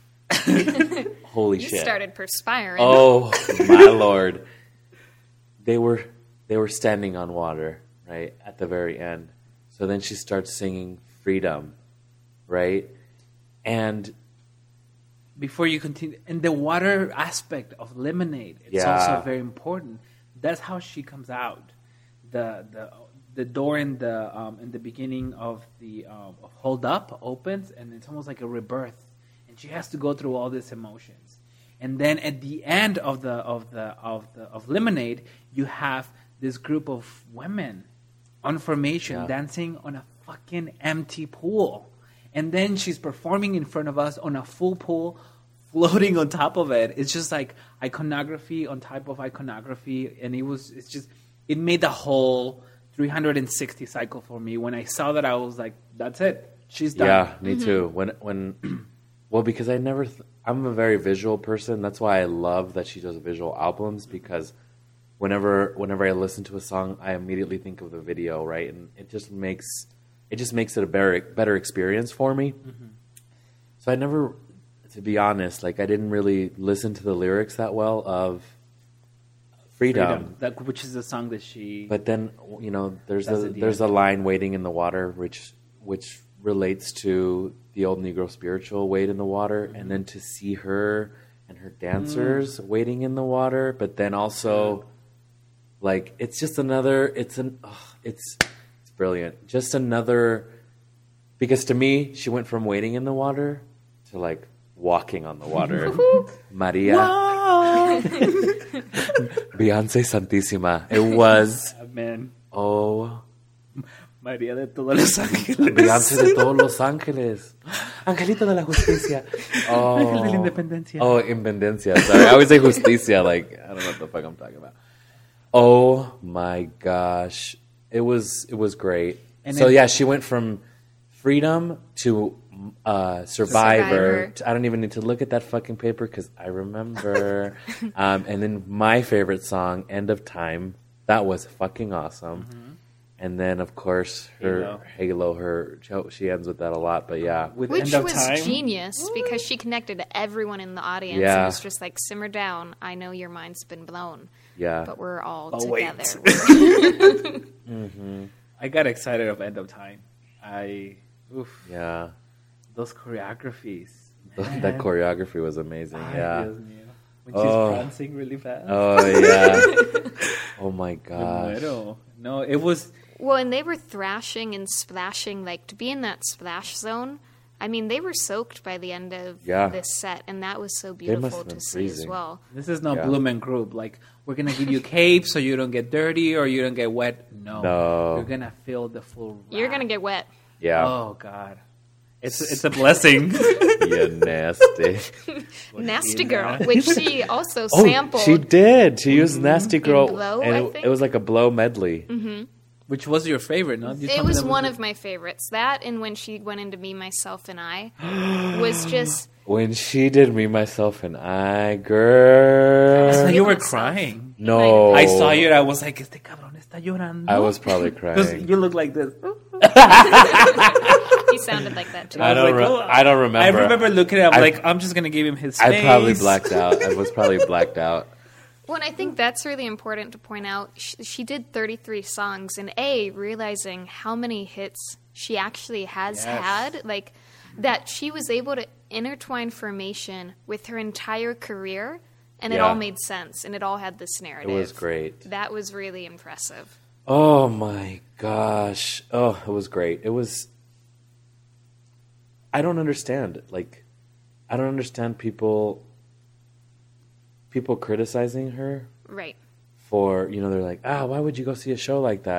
[SPEAKER 1] holy
[SPEAKER 3] You
[SPEAKER 1] shit.
[SPEAKER 3] started perspiring.
[SPEAKER 1] Oh my lord. They were they were standing on water, right, at the very end. So then she starts singing Freedom, right? And
[SPEAKER 2] Before you continue, and the water aspect of Lemonade, it's
[SPEAKER 1] Yeah.
[SPEAKER 2] also very important. That's how she comes out. The the the door in the um, in the beginning of the um, of Hold Up opens, and it's almost like a rebirth, and she has to go through all these emotions. And then at the end of the of the of the of Lemonade, you have this group of women on formation
[SPEAKER 1] Yeah.
[SPEAKER 2] dancing on a fucking empty pool. And then she's performing in front of us on a full pool, floating on top of it. It's just like iconography on top of iconography, and it was it's just it made the whole three hundred sixty cycle for me. When I saw that, I was like, "That's it, she's done."
[SPEAKER 1] yeah, me too. When when well, because I never th- I'm a very visual person. That's why I love that she does visual albums, because whenever whenever I listen to a song, I immediately think of the video, right? And it just makes it just makes it a better better experience for me. Mm-hmm. So I never, to be honest, like I didn't really listen to the lyrics that well of Freedom.
[SPEAKER 2] Freedom, that, which is the song that she.
[SPEAKER 1] But then, you know, there's
[SPEAKER 2] That's
[SPEAKER 1] a
[SPEAKER 2] at the
[SPEAKER 1] there's
[SPEAKER 2] end.
[SPEAKER 1] a line, "Waiting in the water," which which relates to the old Negro spiritual, "Wait in the water,"
[SPEAKER 2] Mm-hmm.
[SPEAKER 1] and then to see her and her dancers waiting in the water, but then also, like, it's just another. It's an. Oh, it's it's brilliant. Just another, because to me, she went from waiting in the water to like walking on the water. Maria. Beyonce Santísima. It was,
[SPEAKER 2] Ah, man,
[SPEAKER 1] oh,
[SPEAKER 2] María de todos los ángeles.
[SPEAKER 1] Beyonce de todos los ángeles. Angelito de la justicia. Oh,
[SPEAKER 2] Ángel de la independencia.
[SPEAKER 1] Oh, independencia. Sorry, I always say justicia. Like, I don't know what the fuck I'm talking about. Oh my gosh. It was, it was great.
[SPEAKER 2] And
[SPEAKER 1] so
[SPEAKER 2] it-
[SPEAKER 1] yeah, she went from Freedom to uh, Survivor.
[SPEAKER 3] Survivor.
[SPEAKER 1] I don't even need to look at that fucking paper because I remember. um, and then my favorite song, End of Time. That was fucking awesome.
[SPEAKER 2] Mm-hmm.
[SPEAKER 1] And then, of course, her Halo. her she ends with that a lot. But yeah,
[SPEAKER 2] With
[SPEAKER 3] Which
[SPEAKER 2] End of
[SPEAKER 3] was
[SPEAKER 2] Time.
[SPEAKER 3] genius because she connected to everyone in the audience.
[SPEAKER 1] Yeah.
[SPEAKER 3] It was just like, simmer down. I know your mind's been blown,
[SPEAKER 1] yeah.
[SPEAKER 3] but we're all
[SPEAKER 2] Oh, wait.
[SPEAKER 3] together.
[SPEAKER 2] I got excited of End of Time. I, oof,
[SPEAKER 1] Yeah,
[SPEAKER 2] those choreographies.
[SPEAKER 1] that
[SPEAKER 2] man.
[SPEAKER 1] choreography was amazing.
[SPEAKER 2] Ay,
[SPEAKER 1] Yeah.
[SPEAKER 2] Dios mío. When she's
[SPEAKER 1] Oh.
[SPEAKER 2] prancing really fast.
[SPEAKER 1] Oh yeah. Oh my
[SPEAKER 2] Me
[SPEAKER 1] gosh.
[SPEAKER 2] muero. No, it was.
[SPEAKER 3] Well, and they were thrashing and splashing. Like, to be in that splash zone, I mean, they were soaked by the end of
[SPEAKER 1] Yeah.
[SPEAKER 3] this set, and that was so
[SPEAKER 1] must
[SPEAKER 3] beautiful
[SPEAKER 1] have
[SPEAKER 3] to
[SPEAKER 1] been
[SPEAKER 3] see as
[SPEAKER 1] freezing.
[SPEAKER 3] well.
[SPEAKER 2] This is not
[SPEAKER 1] Yeah.
[SPEAKER 2] Bloom and Group. Like, we're gonna give you capes so you don't get dirty or you don't get wet. No,
[SPEAKER 1] No.
[SPEAKER 2] you're gonna feel the full.
[SPEAKER 3] You're
[SPEAKER 2] wrath.
[SPEAKER 3] gonna get wet.
[SPEAKER 1] Yeah.
[SPEAKER 2] Oh God, it's it's a blessing.
[SPEAKER 1] You nasty.
[SPEAKER 3] Nasty
[SPEAKER 2] is
[SPEAKER 3] Girl,
[SPEAKER 2] that?
[SPEAKER 3] which she also
[SPEAKER 1] Oh,
[SPEAKER 3] sampled.
[SPEAKER 1] she did. She used Nasty Girl,
[SPEAKER 3] Blow,
[SPEAKER 1] and
[SPEAKER 3] I
[SPEAKER 1] it,
[SPEAKER 3] think?
[SPEAKER 1] it was like a blow medley.
[SPEAKER 2] Which was your favorite? No, You
[SPEAKER 3] It
[SPEAKER 2] told me
[SPEAKER 3] was
[SPEAKER 2] that
[SPEAKER 3] one
[SPEAKER 2] your-
[SPEAKER 3] of my favorites. That and when she went into Me, Myself, and I was just
[SPEAKER 1] When she did Me, Myself, and I, girl.
[SPEAKER 2] So you were
[SPEAKER 3] myself.
[SPEAKER 2] crying.
[SPEAKER 1] No.
[SPEAKER 2] I saw you. and I was like, "Este cabrón está llorando."
[SPEAKER 1] I was probably
[SPEAKER 2] because
[SPEAKER 1] crying.
[SPEAKER 2] you look like this.
[SPEAKER 3] he sounded like that too.
[SPEAKER 1] I don't.
[SPEAKER 2] was
[SPEAKER 1] Re-
[SPEAKER 2] like, oh.
[SPEAKER 1] I don't remember.
[SPEAKER 2] I remember looking at him
[SPEAKER 1] I-
[SPEAKER 2] like, "I'm just gonna give him his."
[SPEAKER 1] I probably
[SPEAKER 2] face."
[SPEAKER 1] blacked out. I was probably blacked out.
[SPEAKER 3] Well, and I think that's really important to point out. She, she did thirty-three songs, and A, realizing how many hits she actually has
[SPEAKER 2] Yes.
[SPEAKER 3] had, like that she was able to intertwine Formation with her entire career, and it
[SPEAKER 1] Yeah.
[SPEAKER 3] all made sense, and it all had this
[SPEAKER 1] It
[SPEAKER 3] narrative.
[SPEAKER 1] was great.
[SPEAKER 3] That was really impressive.
[SPEAKER 1] Oh my gosh. Oh, it was great. It was. I don't understand. Like, I don't understand people. People criticizing her
[SPEAKER 3] Right.
[SPEAKER 1] for, you know, they're like, ah, why would you go see a show like that?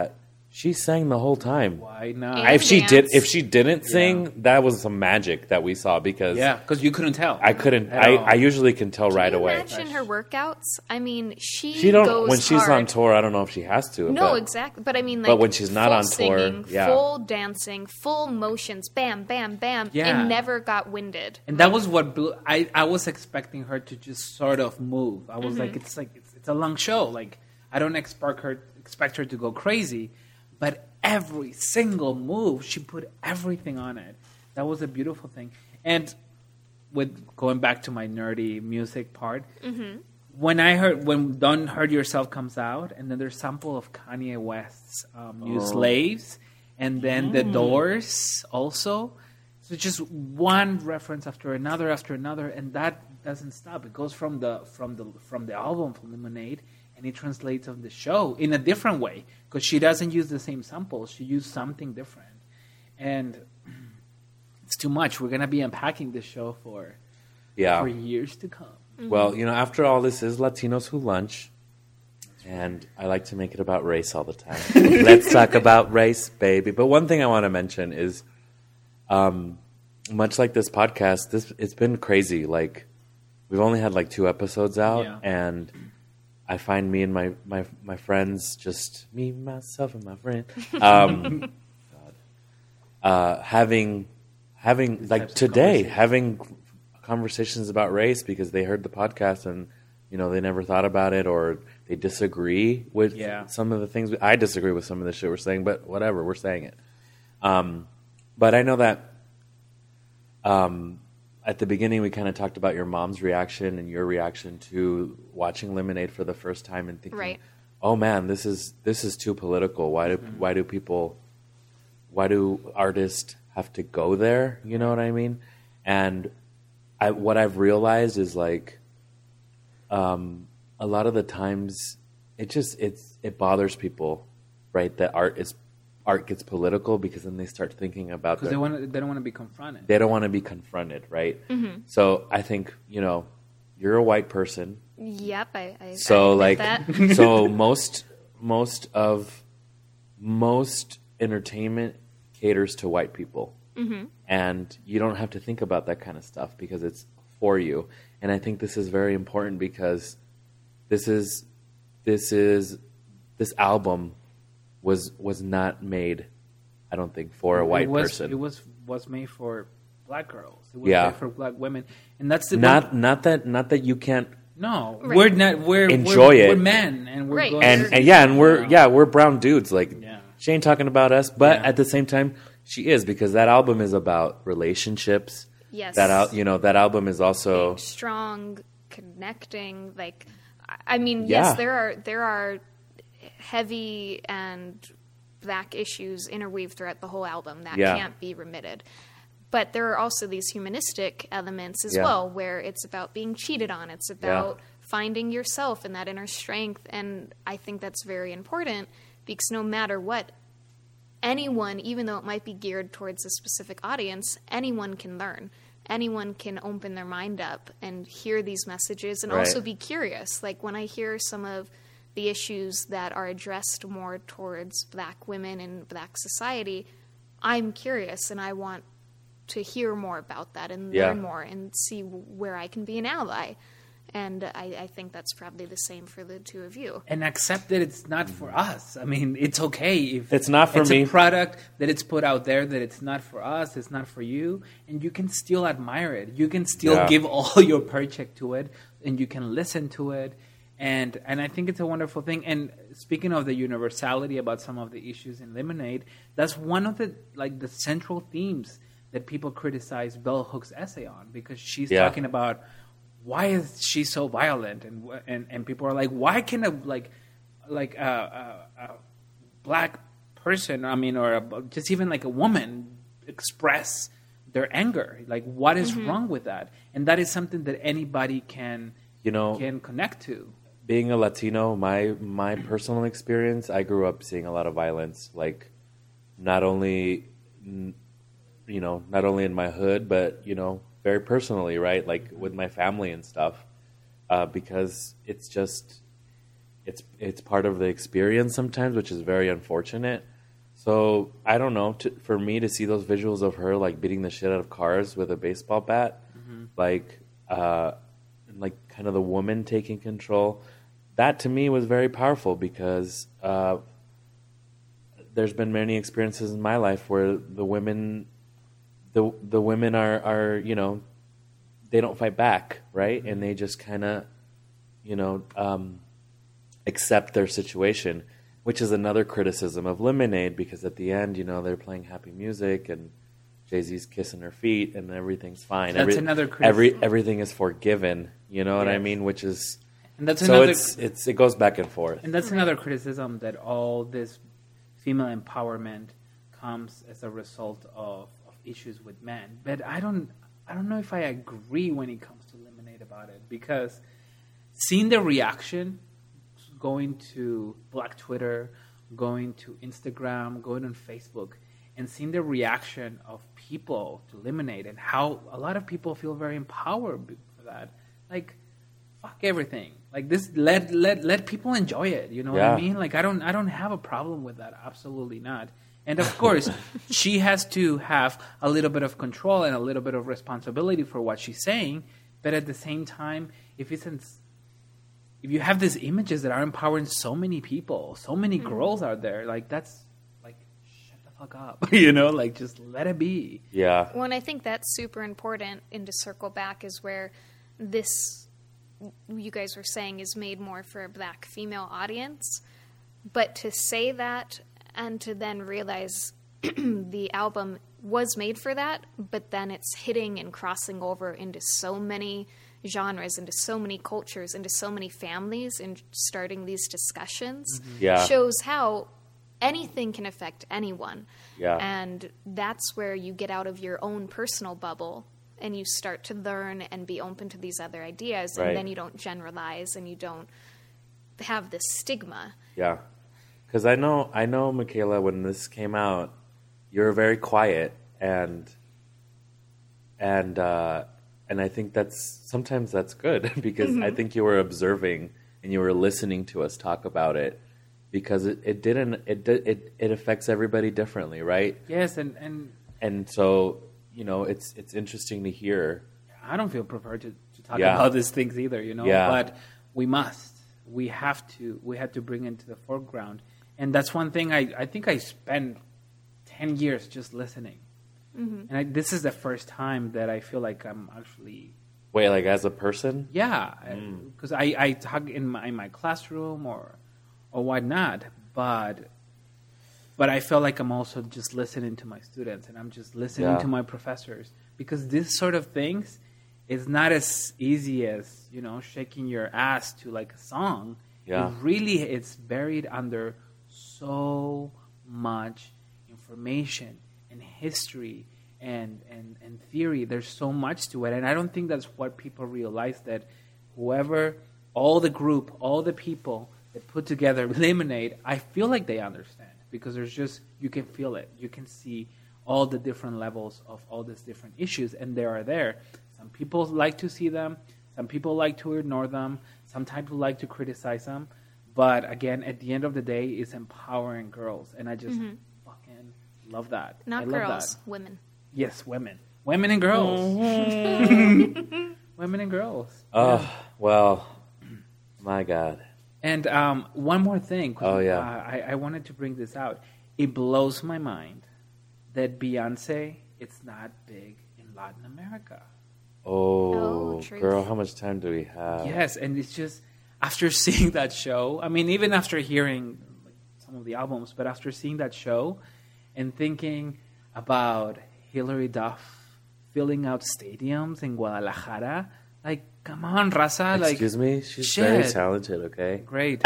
[SPEAKER 1] She sang the whole time.
[SPEAKER 2] Why not?
[SPEAKER 3] And
[SPEAKER 1] If she did,
[SPEAKER 3] dance.
[SPEAKER 1] if she didn't sing,
[SPEAKER 2] Yeah.
[SPEAKER 1] that was some magic that we saw because
[SPEAKER 2] Yeah, because you couldn't tell.
[SPEAKER 1] I couldn't.
[SPEAKER 2] At
[SPEAKER 1] I,
[SPEAKER 2] all.
[SPEAKER 1] I usually can tell
[SPEAKER 3] Can
[SPEAKER 1] right
[SPEAKER 3] you
[SPEAKER 1] away.
[SPEAKER 3] imagine her workouts? I mean, she
[SPEAKER 1] She don't
[SPEAKER 3] goes
[SPEAKER 1] when she's
[SPEAKER 3] hard.
[SPEAKER 1] on tour. I don't know if she has to.
[SPEAKER 3] No,
[SPEAKER 1] but,
[SPEAKER 3] exactly. But I mean, like,
[SPEAKER 1] But when she's not
[SPEAKER 3] full
[SPEAKER 1] on tour,
[SPEAKER 3] singing,
[SPEAKER 1] yeah.
[SPEAKER 3] full dancing, full motions, bam, bam, bam.
[SPEAKER 2] Yeah.
[SPEAKER 3] It never got winded.
[SPEAKER 2] And that was what blew, I, I was expecting her to just sort of move. I was
[SPEAKER 3] Mm-hmm.
[SPEAKER 2] like, it's like it's, it's a long show. Like I don't expect her expect her to go crazy, but every single move she put everything on it. That was a beautiful thing. And with going back to my nerdy music part,
[SPEAKER 3] Mm-hmm.
[SPEAKER 2] when I heard when "Don't Hurt Yourself" comes out, and then there's sample of Kanye West's um, "New Slaves," and then The Doors also. So just one reference after another after another, and that doesn't stop. It goes from the from the from the album from Lemonade, and it translates on the show in a different way because she doesn't use the same samples. She used something different, and it's too much. We're gonna be unpacking this show for
[SPEAKER 1] Yeah.
[SPEAKER 2] for years to come.
[SPEAKER 1] Well, you know, after all, this is Latinos Who Lunch, and I like to make it about race all the time. Let's talk about race, baby. But one thing I want to mention is, um, much like this podcast, this it's been crazy. Like, we've only had like two episodes out,
[SPEAKER 2] Yeah.
[SPEAKER 1] and I find me and my, my, my friends, just me, myself, and my friend, um, God, uh, having having like
[SPEAKER 2] types of
[SPEAKER 1] today
[SPEAKER 2] conversations.
[SPEAKER 1] having conversations about race because they heard the podcast and you know they never thought about it or they disagree with
[SPEAKER 2] Yeah.
[SPEAKER 1] some of the things. I disagree with some of the shit we're saying, but whatever, we're saying it. Um, but I know that um, at the beginning we kind of talked about your mom's reaction and your reaction to watching Lemonade for the first time and thinking,
[SPEAKER 3] Right.
[SPEAKER 1] "Oh man, this is this is too political. Why do why do people why do artists have to go there?" You know what I mean? And I, what I've realized is like, um, a lot of the times it just it's it bothers people, right? That art is art gets political because then they start thinking about
[SPEAKER 2] Because
[SPEAKER 1] their,
[SPEAKER 2] they want they don't want to be confronted.
[SPEAKER 1] they don't want to be confronted, right? So I think you know you're a white person,
[SPEAKER 3] Yep, I. I
[SPEAKER 1] so
[SPEAKER 3] I
[SPEAKER 1] like
[SPEAKER 3] admit that.
[SPEAKER 1] so most most of most entertainment caters to white people.
[SPEAKER 3] Mm-hmm.
[SPEAKER 1] And you don't have to think about that kind of stuff because it's for you. And I think this is very important because this is this is this album was was not made, I don't think, for a white
[SPEAKER 2] it was,
[SPEAKER 1] person.
[SPEAKER 2] It was was made for black girls. It was
[SPEAKER 1] Yeah.
[SPEAKER 2] made for black women, and that's the
[SPEAKER 1] not not that not that you can't
[SPEAKER 2] no.
[SPEAKER 3] Right.
[SPEAKER 2] We're not. We're
[SPEAKER 1] Enjoy
[SPEAKER 2] we're,
[SPEAKER 1] it.
[SPEAKER 2] We're men, and we're
[SPEAKER 3] Right.
[SPEAKER 2] going
[SPEAKER 1] and,
[SPEAKER 2] to-
[SPEAKER 1] and yeah, and we're yeah, we're brown dudes. Like
[SPEAKER 2] Yeah.
[SPEAKER 1] she ain't talking about us, but
[SPEAKER 2] Yeah.
[SPEAKER 1] at the same time, she is because that album is about relationships.
[SPEAKER 3] Yes.
[SPEAKER 1] That al- you know that album is also
[SPEAKER 3] strong, connecting. Like, I- I mean,
[SPEAKER 1] Yeah.
[SPEAKER 3] yes, there are there are heavy and black issues interweaved throughout the whole album that
[SPEAKER 1] Yeah.
[SPEAKER 3] can't be remitted. But there are also these humanistic elements as
[SPEAKER 1] Yeah.
[SPEAKER 3] well, where it's about being cheated on. It's about finding yourself and that inner strength, and I think that's very important because no matter what, anyone, even though it might be geared towards a specific audience, anyone can learn. Anyone can open their mind up and hear these messages and
[SPEAKER 1] Right.
[SPEAKER 3] also be curious. Like when I hear some of the issues that are addressed more towards black women and black society, I'm curious and I want to hear more about that and
[SPEAKER 1] Yeah.
[SPEAKER 3] learn more and see where I can be an ally. And I, I think that's probably the same for the two of you.
[SPEAKER 2] and accept that it's not for us. I mean, it's okay if
[SPEAKER 1] It's not for
[SPEAKER 2] it's
[SPEAKER 1] me.
[SPEAKER 2] a product that it's put out there that it's not for us, it's not for you, and you can still admire it. You can still
[SPEAKER 1] Yeah.
[SPEAKER 2] give all your paycheck to it, and you can listen to it, and and I think it's a wonderful thing. And speaking of the universality about some of the issues in Lemonade, that's one of the like the central themes that people criticize Bell Hooks' essay on because she's
[SPEAKER 1] Yeah.
[SPEAKER 2] talking about. Why is she so violent? And wh- and and people are like, why can a like like a, a, a black person, I mean, or a, just even like a woman, express their anger? Like, what is wrong with that? And that is something that anybody can
[SPEAKER 1] you know
[SPEAKER 2] can connect to.
[SPEAKER 1] being a Latino, my my personal experience, I grew up seeing a lot of violence, like not only n- you know, not only in my hood, but you know, very personally, right? Like with my family and stuff, uh, because it's just it's it's part of the experience sometimes, which is very unfortunate. So I don't know. To, for me to see those visuals of her like beating the shit out of cars with a baseball bat, mm-hmm. like uh, like kind of the woman taking control, that to me was very powerful because uh, there's been many experiences in my life where the women, the the women are are you know, they don't fight back, right, and they just kind of, you know, um, accept their situation. Which is another criticism of Lemonade, because at the end, you know, they're playing happy music and Jay-Z's kissing her feet and everything's fine.
[SPEAKER 2] That's
[SPEAKER 1] every,
[SPEAKER 2] another criticism.
[SPEAKER 1] Every, everything is forgiven, you know what yes. I mean? Which is...
[SPEAKER 2] And that's
[SPEAKER 1] so
[SPEAKER 2] another,
[SPEAKER 1] it's, it's, it goes back and forth.
[SPEAKER 2] And that's another criticism, that all this female empowerment comes as a result of, of issues with men. But I don't, I don't know if I agree when it comes to Lemonade about it, because seeing the reaction... going to Black Twitter, going to Instagram, going on Facebook, and seeing the reaction of people to Lemonade and how a lot of people feel very empowered for that. Like, fuck everything. Like this, let let let people enjoy it. You know
[SPEAKER 1] yeah.
[SPEAKER 2] what I mean? Like I don't I don't have a problem with that. Absolutely not. And of course, she has to have a little bit of control and a little bit of responsibility for what she's saying. But at the same time, if it's in, if you have these images that are empowering so many people, so many mm-hmm. girls out there, like that's like shut the fuck up, you know, like just let it be.
[SPEAKER 1] Yeah.
[SPEAKER 3] Well, and I think that's super important. And to circle back is where this, you guys were saying, is made more for a Black female audience. But to say that and to then realize the album was made for that, but then it's hitting and crossing over into so many genres, into so many cultures, into so many families, and starting these discussions
[SPEAKER 1] mm-hmm. yeah.
[SPEAKER 3] shows how anything can affect anyone.
[SPEAKER 1] Yeah.
[SPEAKER 3] And that's where you get out of your own personal bubble and you start to learn and be open to these other ideas, and
[SPEAKER 1] right.
[SPEAKER 3] then you don't generalize and you don't have this stigma.
[SPEAKER 1] Yeah. Because I know, I know, Michaela, when this came out, you were very quiet, and and uh, and I think that's sometimes that's good because mm-hmm. I think you were observing and you were listening to us talk about it, because it, it didn't it it it affects everybody differently, right?
[SPEAKER 2] Yes, and and
[SPEAKER 1] and so you know it's it's interesting to hear.
[SPEAKER 2] I don't feel prepared to, to talk
[SPEAKER 1] yeah.
[SPEAKER 2] about these things either, you know.
[SPEAKER 1] Yeah.
[SPEAKER 2] But we must, we have to, we have to bring it to the foreground, and that's one thing I I think I spent ten years just listening. Mm-hmm. And I, this is the first time that I feel like I'm actually...
[SPEAKER 1] Wait, like as a person?
[SPEAKER 2] Yeah, because mm. I, I talk in my, in my classroom or or whatnot, but but I feel like I'm also just listening to my students, and I'm just listening
[SPEAKER 1] yeah.
[SPEAKER 2] to my professors, because this sort of things is not as easy as, you know, shaking your ass to like a song.
[SPEAKER 1] Yeah.
[SPEAKER 2] It really, it's buried under so much information and history and, and, and theory. There's so much to it, and I don't think that's what people realize, that whoever, all the group, all the people that put together Lemonade, I feel like they understand, because there's just, you can feel it. You can see all the different levels of all these different issues, and they are there. Some people like to see them, some people like to ignore them, some people like to criticize them, but again, at the end of the day, it's empowering girls, and I just... Mm-hmm. Love that.
[SPEAKER 3] Not
[SPEAKER 2] I love
[SPEAKER 3] girls,
[SPEAKER 2] that.
[SPEAKER 3] women.
[SPEAKER 2] Yes, women. Women and girls.
[SPEAKER 1] Mm-hmm.
[SPEAKER 2] Women and girls.
[SPEAKER 1] Oh,
[SPEAKER 2] yeah.
[SPEAKER 1] Well, my God.
[SPEAKER 2] And um, one more thing.
[SPEAKER 1] Oh, yeah.
[SPEAKER 2] Uh, I, I wanted to bring this out. It blows my mind that Beyonce, it's not big in Latin America.
[SPEAKER 1] Oh,
[SPEAKER 3] oh
[SPEAKER 1] girl, how much time do we have?
[SPEAKER 2] Yes, and it's just, after seeing that show, I mean, even after hearing some of the albums, but after seeing that show and thinking about Hilary Duff filling out stadiums in Guadalajara, like, come on, raza.
[SPEAKER 1] Excuse
[SPEAKER 2] like,
[SPEAKER 1] me? She's
[SPEAKER 2] shit.
[SPEAKER 1] very talented, okay?
[SPEAKER 2] Great.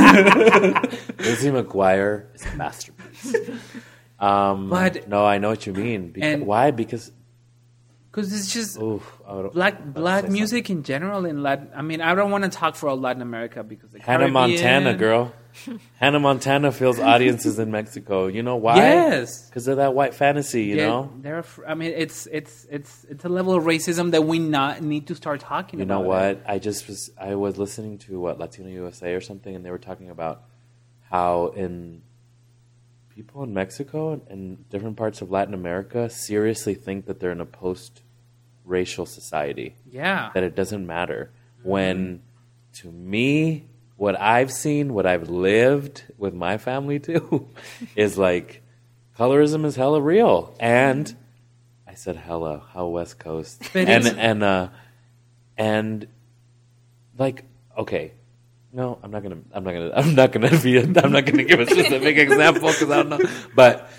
[SPEAKER 1] Lizzie McGuire is a masterpiece. Um,
[SPEAKER 2] but,
[SPEAKER 1] no, I know what you mean. Beca-
[SPEAKER 2] and,
[SPEAKER 1] why? Because...
[SPEAKER 2] Because it's just
[SPEAKER 1] Oof,
[SPEAKER 2] black black music something. in general in Latin. I mean, I don't want to talk for all Latin America because the
[SPEAKER 1] Hannah
[SPEAKER 2] Caribbean.
[SPEAKER 1] Montana, girl. Hannah Montana fills audiences in Mexico. You know why?
[SPEAKER 2] Yes,
[SPEAKER 1] because of that white fantasy. You
[SPEAKER 2] yeah,
[SPEAKER 1] know,
[SPEAKER 2] they're. I mean, it's it's it's it's a level of racism that we not need to start talking
[SPEAKER 1] you
[SPEAKER 2] about.
[SPEAKER 1] You know what?
[SPEAKER 2] It.
[SPEAKER 1] I just was. I was listening to what Latino U S A or something, and they were talking about how in people in Mexico and, and different parts of Latin America seriously think that they're in a post-racial society.
[SPEAKER 2] Yeah.
[SPEAKER 1] That it doesn't matter. When, to me, what I've seen, what I've lived with my family too, is like, colorism is hella real. And I said hella, how West Coast.
[SPEAKER 2] But
[SPEAKER 1] and,
[SPEAKER 2] it's-
[SPEAKER 1] and, uh, and, like, okay. No, I'm not gonna. I'm not gonna. I'm not gonna be. I'm not gonna give a specific example because I don't know. But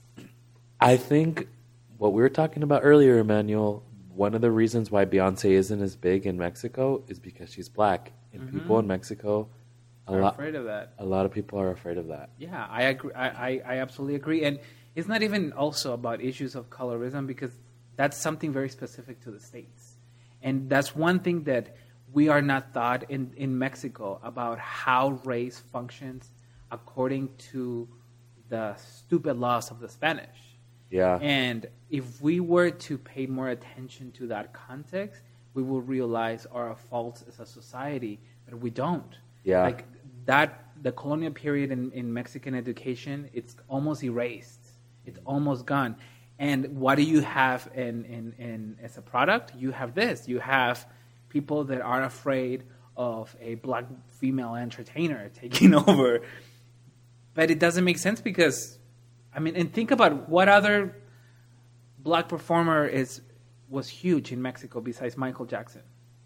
[SPEAKER 1] I think what we were talking about earlier, Emmanuel. One of the reasons why Beyonce isn't as big in Mexico is because she's black, and
[SPEAKER 2] Mm-hmm.
[SPEAKER 1] people in Mexico, a
[SPEAKER 2] I'm
[SPEAKER 1] lot,
[SPEAKER 2] afraid of that.
[SPEAKER 1] a lot of people are afraid of that.
[SPEAKER 2] Yeah, I agree. I, I, I absolutely agree. And it's not even also about issues of colorism because that's something very specific to the States. And that's one thing that we are not taught in, in Mexico about how race functions according to the stupid laws of the Spanish.
[SPEAKER 1] Yeah,
[SPEAKER 2] And if we were to pay more attention to that context, we will realize our faults as a society, but we don't.
[SPEAKER 1] Yeah.
[SPEAKER 2] Like that, the colonial period in, in Mexican education, it's almost erased. It's almost gone. And what do you have in, in, in as a product? You have this. You have people that are afraid of a black female entertainer taking over. But it doesn't make sense because, I mean, and think about what other black performer is was huge in Mexico besides Michael Jackson.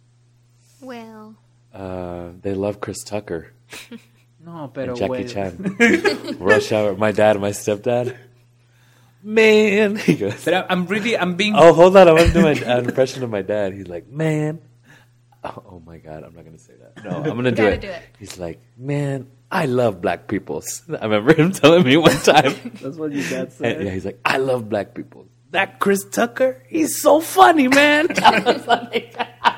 [SPEAKER 3] Well,
[SPEAKER 1] uh, they love Chris Tucker
[SPEAKER 2] No, pero
[SPEAKER 1] and Jackie
[SPEAKER 2] wait.
[SPEAKER 1] Chan. Rush Hour. My dad and my stepdad. Man, he goes.
[SPEAKER 2] But I- I'm really, I'm being.
[SPEAKER 1] Oh, hold on! I want to do my an impression of my dad. He's like, man. Oh, oh my God! I'm not gonna say that. No, I'm gonna do
[SPEAKER 3] Gotta
[SPEAKER 1] it.
[SPEAKER 3] do it.
[SPEAKER 1] He's like, man, I love black peoples. I remember him telling me one time.
[SPEAKER 2] That's what your dad
[SPEAKER 1] And, yeah, he's like, I love black people. That Chris Tucker, he's so funny, man. I was like,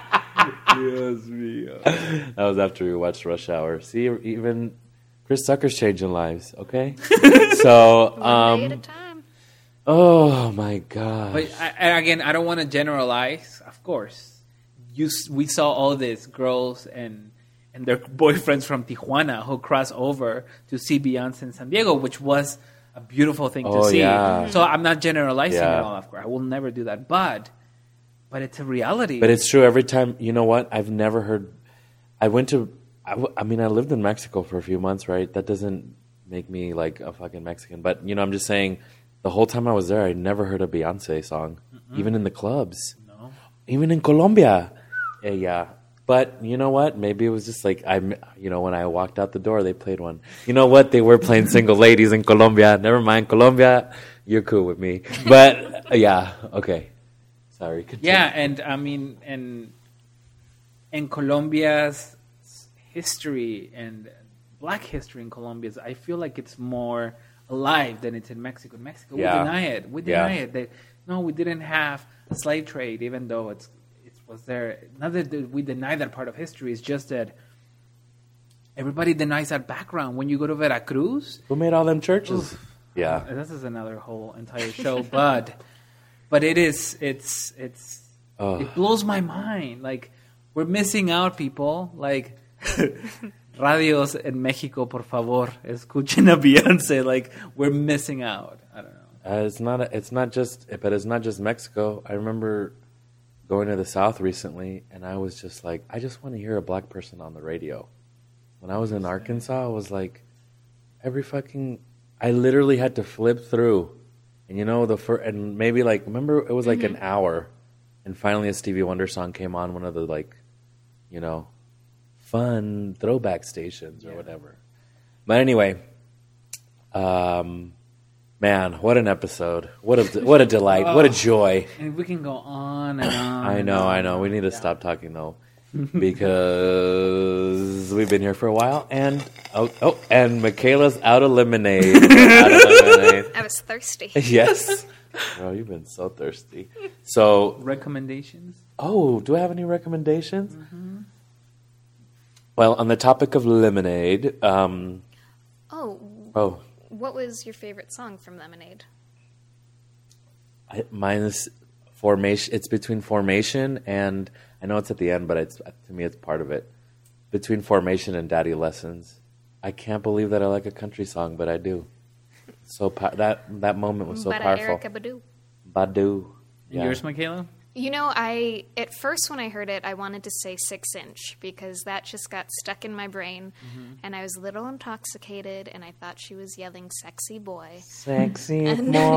[SPEAKER 2] Yes, me.
[SPEAKER 1] that was after we watched Rush Hour. See, even Chris Tucker's changing lives. Okay, so
[SPEAKER 3] one day at a
[SPEAKER 1] um,
[SPEAKER 3] time.
[SPEAKER 1] oh my God.
[SPEAKER 2] But I, and again, I don't want to generalize. Of course, you s- we saw all these girls and and their boyfriends from Tijuana who crossed over to see Beyonce in San Diego, which was a beautiful thing
[SPEAKER 1] Oh,
[SPEAKER 2] to see.
[SPEAKER 1] yeah.
[SPEAKER 2] So I'm not generalizing
[SPEAKER 1] Yeah.
[SPEAKER 2] at all. Of course, I will never do that. But but it's a reality.
[SPEAKER 1] But it's true every time. You know what? I've never heard. I went to. I, w- I mean, I lived in Mexico for a few months, right? That doesn't make me like a fucking Mexican. But you know, I'm just saying. The whole time I was there, I never heard a Beyonce song, even in the clubs,
[SPEAKER 2] no.
[SPEAKER 1] even in Colombia. Eh, yeah. But you know what? Maybe it was just like I, you know, when I walked out the door, they played one. You know what? They were playing "Single Ladies" in Colombia. Never mind, Colombia. You're cool with me. But uh, yeah, okay. Sorry. Continue.
[SPEAKER 2] Yeah, and I mean, and in Colombia's history and Black history in Colombia, I feel like it's more alive than it's in Mexico. In Mexico,
[SPEAKER 1] Yeah.
[SPEAKER 2] we deny it. We
[SPEAKER 1] Yeah.
[SPEAKER 2] deny it. They, no, we didn't have a slave trade, even though it's it was there. Not that we deny that part of history. It's just that everybody denies that background. When you go to Veracruz,
[SPEAKER 1] Who made all them churches? Yeah.
[SPEAKER 2] uh, this is another whole entire show, but but it is it's it's
[SPEAKER 1] Oh.
[SPEAKER 2] it blows my mind. Like we're missing out, people. Like radios en Mexico, por favor, escuchen a Beyonce. Like we're missing out. I don't know.
[SPEAKER 1] Uh, it's not. A, it's not just. But it's not just Mexico. I remember going to the South recently, and I was just like, I just want to hear a black person on the radio. When I was in Arkansas, I was like, every fucking. I literally had to flip through, and you know the first, and maybe like remember it was like an hour, and finally a Stevie Wonder song came on one of the like, you know, fun throwback stations or
[SPEAKER 2] Yeah.
[SPEAKER 1] whatever. But anyway, um. Man, what an episode! What a what a delight! What a joy!
[SPEAKER 2] And we can go on and on.
[SPEAKER 1] I
[SPEAKER 2] and
[SPEAKER 1] know,
[SPEAKER 2] on.
[SPEAKER 1] I know. We need to stop talking though, because we've been here for a while, and oh, oh, and Michaela's out of lemonade. Out of lemonade.
[SPEAKER 3] I was thirsty.
[SPEAKER 1] Yes. Oh, you've been so thirsty. So,
[SPEAKER 2] Recommendations?
[SPEAKER 1] oh, do I have any recommendations? Well, on the topic of lemonade, um,
[SPEAKER 3] Oh,
[SPEAKER 1] oh,
[SPEAKER 3] what was your favorite song from Lemonade?
[SPEAKER 1] I, mine is formation. It's between formation and I know it's at the end, but it's to me it's part of it. Between formation and Daddy Lessons. I can't believe that I like a country song, but I do. So po- that that moment was so
[SPEAKER 3] But
[SPEAKER 1] powerful.
[SPEAKER 3] Erykah Badu.
[SPEAKER 1] Badu. Yeah.
[SPEAKER 2] Yours, Michaela?
[SPEAKER 3] You know, I at first when I heard it, I wanted to say six inch because that just got stuck in my brain,
[SPEAKER 2] Mm-hmm.
[SPEAKER 3] and I was a little intoxicated, and I thought she was yelling "sexy boy."
[SPEAKER 1] Sexy
[SPEAKER 3] And
[SPEAKER 1] boy.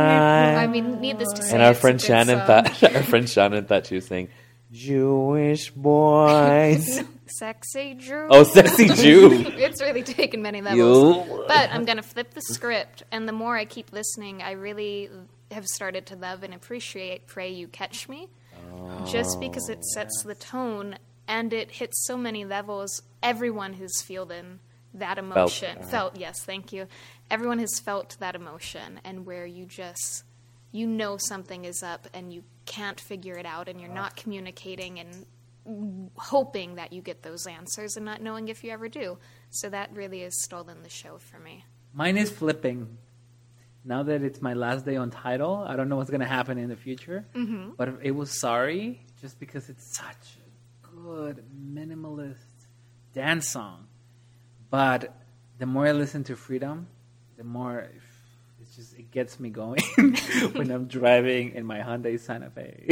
[SPEAKER 3] I mean, needless to say,
[SPEAKER 1] And our
[SPEAKER 3] it's a
[SPEAKER 1] friend
[SPEAKER 3] good
[SPEAKER 1] Shannon
[SPEAKER 3] song.
[SPEAKER 1] thought our friend Shannon thought she was saying Jewish boys.
[SPEAKER 3] "Sexy Jew."
[SPEAKER 1] Oh, sexy Jew.
[SPEAKER 3] It's really taken many levels.
[SPEAKER 1] You.
[SPEAKER 3] But I'm going to flip the script, and the more I keep listening, I really have started to love and appreciate Pray You Catch Me, just because it sets the tone, and it hits so many levels. Everyone has feeling that emotion.
[SPEAKER 1] Felt,
[SPEAKER 3] Felt,
[SPEAKER 1] uh-huh.
[SPEAKER 3] yes, thank you. Everyone has felt that emotion, and where you just, you know something is up, and you can't figure it out, and you're not communicating, and hoping that you get those answers and not knowing if you ever do. So that really has stolen the show for me.
[SPEAKER 2] Mine is flipping. Now that it's my last day on Tidal, I don't know what's going to happen in the future. Mm-hmm. But it was Sorry, just because it's such a good minimalist dance song. But the more I listen to Freedom, the more it's just it gets me going when I'm driving in my Hyundai Santa Fe.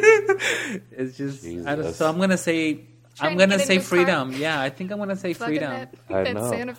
[SPEAKER 2] It's just I don't,
[SPEAKER 1] Jesus.
[SPEAKER 2] so I'm gonna say
[SPEAKER 3] Trying
[SPEAKER 2] I'm
[SPEAKER 3] to
[SPEAKER 2] gonna
[SPEAKER 3] get a
[SPEAKER 2] say
[SPEAKER 3] new car.
[SPEAKER 2] Freedom. Yeah, I think I'm gonna say
[SPEAKER 3] Plug in
[SPEAKER 2] Freedom.
[SPEAKER 3] that,
[SPEAKER 1] I
[SPEAKER 3] that
[SPEAKER 1] know.
[SPEAKER 3] Santa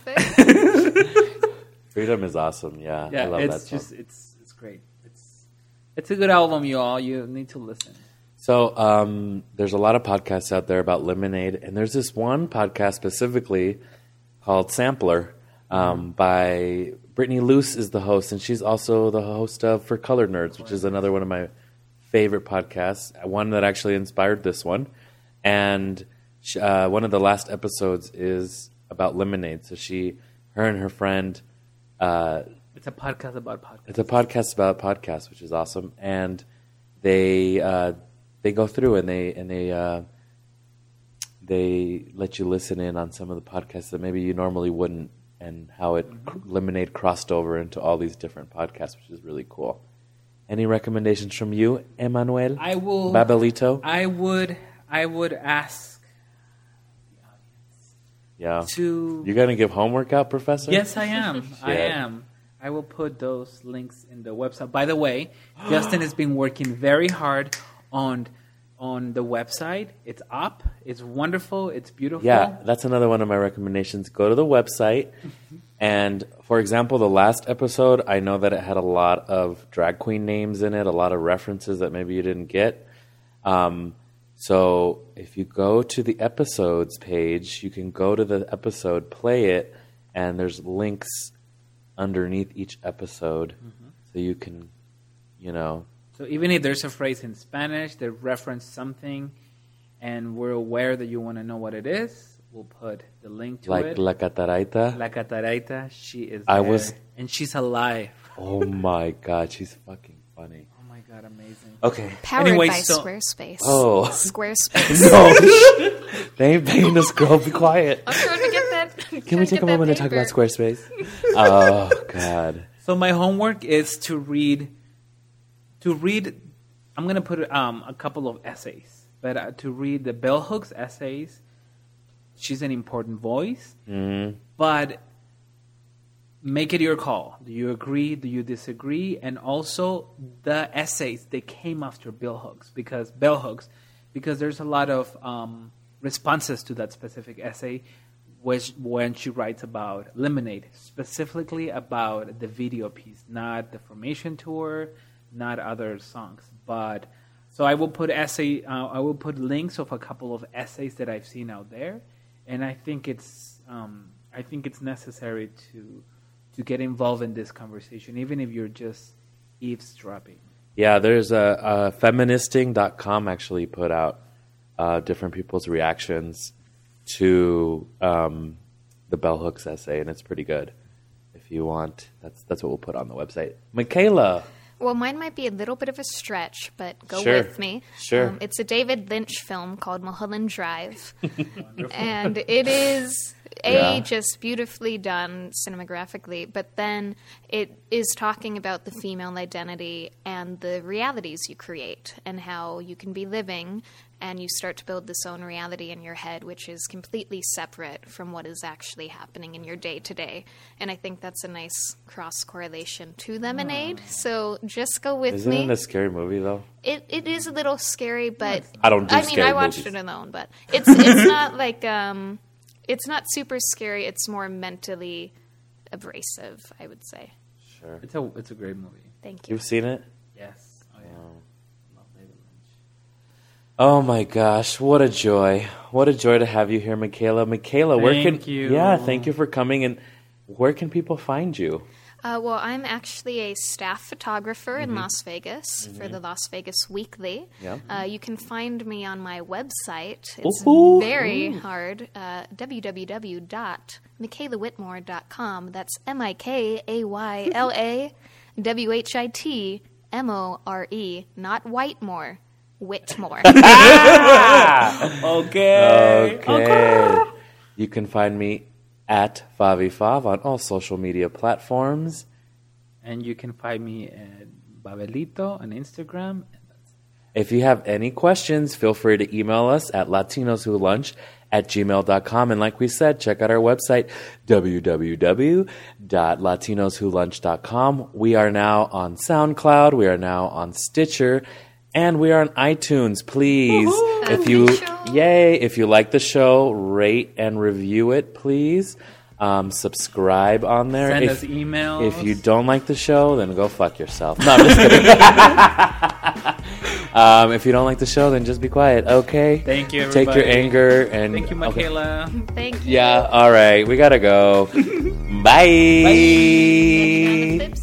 [SPEAKER 3] Fe.
[SPEAKER 1] Freedom is awesome. Yeah,
[SPEAKER 2] Yeah,
[SPEAKER 1] I love
[SPEAKER 2] it's
[SPEAKER 1] that song.
[SPEAKER 2] just it's it's great. It's it's a good album, you all. You need to listen.
[SPEAKER 1] So um, there's a lot of podcasts out there about Lemonade, and there's this one podcast specifically called Sampler um, by Brittany Luce is the host, and she's also the host of For Color Nerds, which is another one of my favorite podcasts, one that actually inspired this one. And she, uh, one of the last episodes is about Lemonade. So she, her and her friend, uh,
[SPEAKER 2] It's a podcast about podcasts.
[SPEAKER 1] it's a podcast about podcasts, which is awesome. And they uh, they go through and they and they uh, they let you listen in on some of the podcasts that maybe you normally wouldn't, and how it Lemonade crossed over into all these different podcasts, which is really cool. Any recommendations from you, Emmanuel?
[SPEAKER 2] I will.
[SPEAKER 1] Babelito?
[SPEAKER 2] I would. I would ask
[SPEAKER 1] Yeah.
[SPEAKER 2] to.
[SPEAKER 1] You gonna give homework out, Professor?
[SPEAKER 2] Yes, I am. I
[SPEAKER 1] Shit.
[SPEAKER 2] am. I will put those links in the website. By the way, Justin has been working very hard on on the website. It's up. It's wonderful. It's beautiful.
[SPEAKER 1] Yeah, that's another one of my recommendations. Go to the website, and for example, the last episode, I know that it had a lot of drag queen names in it, a lot of references that maybe you didn't get. Um, so if you go to the episodes page, you can go to the episode, play it, and there's links underneath each episode, so you can, you know.
[SPEAKER 2] So even if there's a phrase in Spanish that references something, and we're aware that you want to know what it is, we'll put the link to
[SPEAKER 1] Like
[SPEAKER 2] it.
[SPEAKER 1] La Cataraita.
[SPEAKER 2] La Cataraita, she is
[SPEAKER 1] I
[SPEAKER 2] there,
[SPEAKER 1] was-
[SPEAKER 2] and she's alive.
[SPEAKER 1] Oh my God, she's fucking funny.
[SPEAKER 2] Oh my God, amazing.
[SPEAKER 1] Okay.
[SPEAKER 3] Powered
[SPEAKER 2] Anyway,
[SPEAKER 3] by
[SPEAKER 2] so-
[SPEAKER 3] Squarespace.
[SPEAKER 1] Oh.
[SPEAKER 3] Squarespace.
[SPEAKER 1] No, they ain't paying us, girl. Be quiet.
[SPEAKER 3] I'm trying to get that.
[SPEAKER 1] Can we
[SPEAKER 3] trying to
[SPEAKER 1] take a
[SPEAKER 3] get that
[SPEAKER 1] moment to talk
[SPEAKER 3] paper.
[SPEAKER 1] about Squarespace? Oh God.
[SPEAKER 2] So my homework is to read. To read, I'm gonna put um, a couple of essays, but uh, to read the Bell Hooks essays. She's an important voice,
[SPEAKER 1] Mm-hmm.
[SPEAKER 2] but make it your call. Do you agree? Do you disagree? And also the essays that came after Bell Hooks, because Bell Hooks, because there's a lot of um, responses to that specific essay, which when she writes about Lemonade, specifically about the video piece, not the Formation tour, not other songs, but so I will put essay. Uh, I will put links of a couple of essays that I've seen out there, and I think it's um, I think it's necessary to to get involved in this conversation, even if you're just eavesdropping.
[SPEAKER 1] Yeah, there's a, a feministing dot com actually put out uh, different people's reactions to um, the Bell Hooks essay, and it's pretty good. If you want, that's that's what we'll put on the website. Michaela.
[SPEAKER 3] Well, mine might be a little bit of a stretch, but go
[SPEAKER 1] Sure.
[SPEAKER 3] with me.
[SPEAKER 1] Sure.
[SPEAKER 3] Um, it's a David Lynch film called Mulholland Drive. And it is A,
[SPEAKER 1] Yeah.
[SPEAKER 3] just beautifully done cinematographically, but then it is talking about the female identity and the realities you create and how you can be living and you start to build this own reality in your head, which is completely separate from what is actually happening in your day-to-day. And I think that's a nice cross-correlation to Lemonade. So just go with
[SPEAKER 1] Isn't
[SPEAKER 3] me.
[SPEAKER 1] it a scary movie, though?
[SPEAKER 3] It it is a little scary, but
[SPEAKER 1] I don't do
[SPEAKER 3] I mean,
[SPEAKER 1] scary
[SPEAKER 3] I watched
[SPEAKER 1] movies.
[SPEAKER 3] it alone, but it's it's not like um, it's not super scary. It's more mentally abrasive, I would say.
[SPEAKER 1] Sure.
[SPEAKER 2] It's a it's a great movie.
[SPEAKER 3] Thank you.
[SPEAKER 1] You've seen it?
[SPEAKER 2] Yes. Oh yeah. Love David Lynch.
[SPEAKER 1] Oh my gosh, what a joy. What a joy to have you here, Michaela. Michaela, where can
[SPEAKER 2] Thank you.
[SPEAKER 1] Yeah, thank you for coming, and where can people find you?
[SPEAKER 3] Uh, well, I'm actually a staff photographer in Las Vegas for the Las Vegas Weekly.
[SPEAKER 1] Yeah.
[SPEAKER 3] Uh, you can find me on my website. It's
[SPEAKER 1] Ooh.
[SPEAKER 3] very hard. Uh, w w w dot michaela whitmore dot com. That's M I K A Y L A W H I T M O R E, not Whitemore. Whitmore.
[SPEAKER 2] Okay.
[SPEAKER 1] Okay. You can find me at Favifav on all social media platforms.
[SPEAKER 2] And you can find me at Babelito on Instagram.
[SPEAKER 1] If you have any questions, feel free to email us at latinoswholunch at gmail dot com. And like we said, check out our website, w w w dot latinos who lunch dot com. We are now on SoundCloud. We are now on Stitcher. And we are on iTunes. Please, if you,
[SPEAKER 3] Official.
[SPEAKER 1] yay, if you like the show, rate and review it, please. Um, subscribe on there.
[SPEAKER 2] Send
[SPEAKER 1] if,
[SPEAKER 2] us emails.
[SPEAKER 1] If you don't like the show, then go fuck yourself. No, I'm just kidding. um, if you don't like the show, then just be quiet, okay?
[SPEAKER 2] Thank you,
[SPEAKER 1] Take your
[SPEAKER 2] everybody.
[SPEAKER 1] anger and...
[SPEAKER 2] Thank you,
[SPEAKER 1] okay.
[SPEAKER 2] Michaela.
[SPEAKER 3] Thank you.
[SPEAKER 1] Yeah, all right. We gotta go. Bye.
[SPEAKER 3] Bye.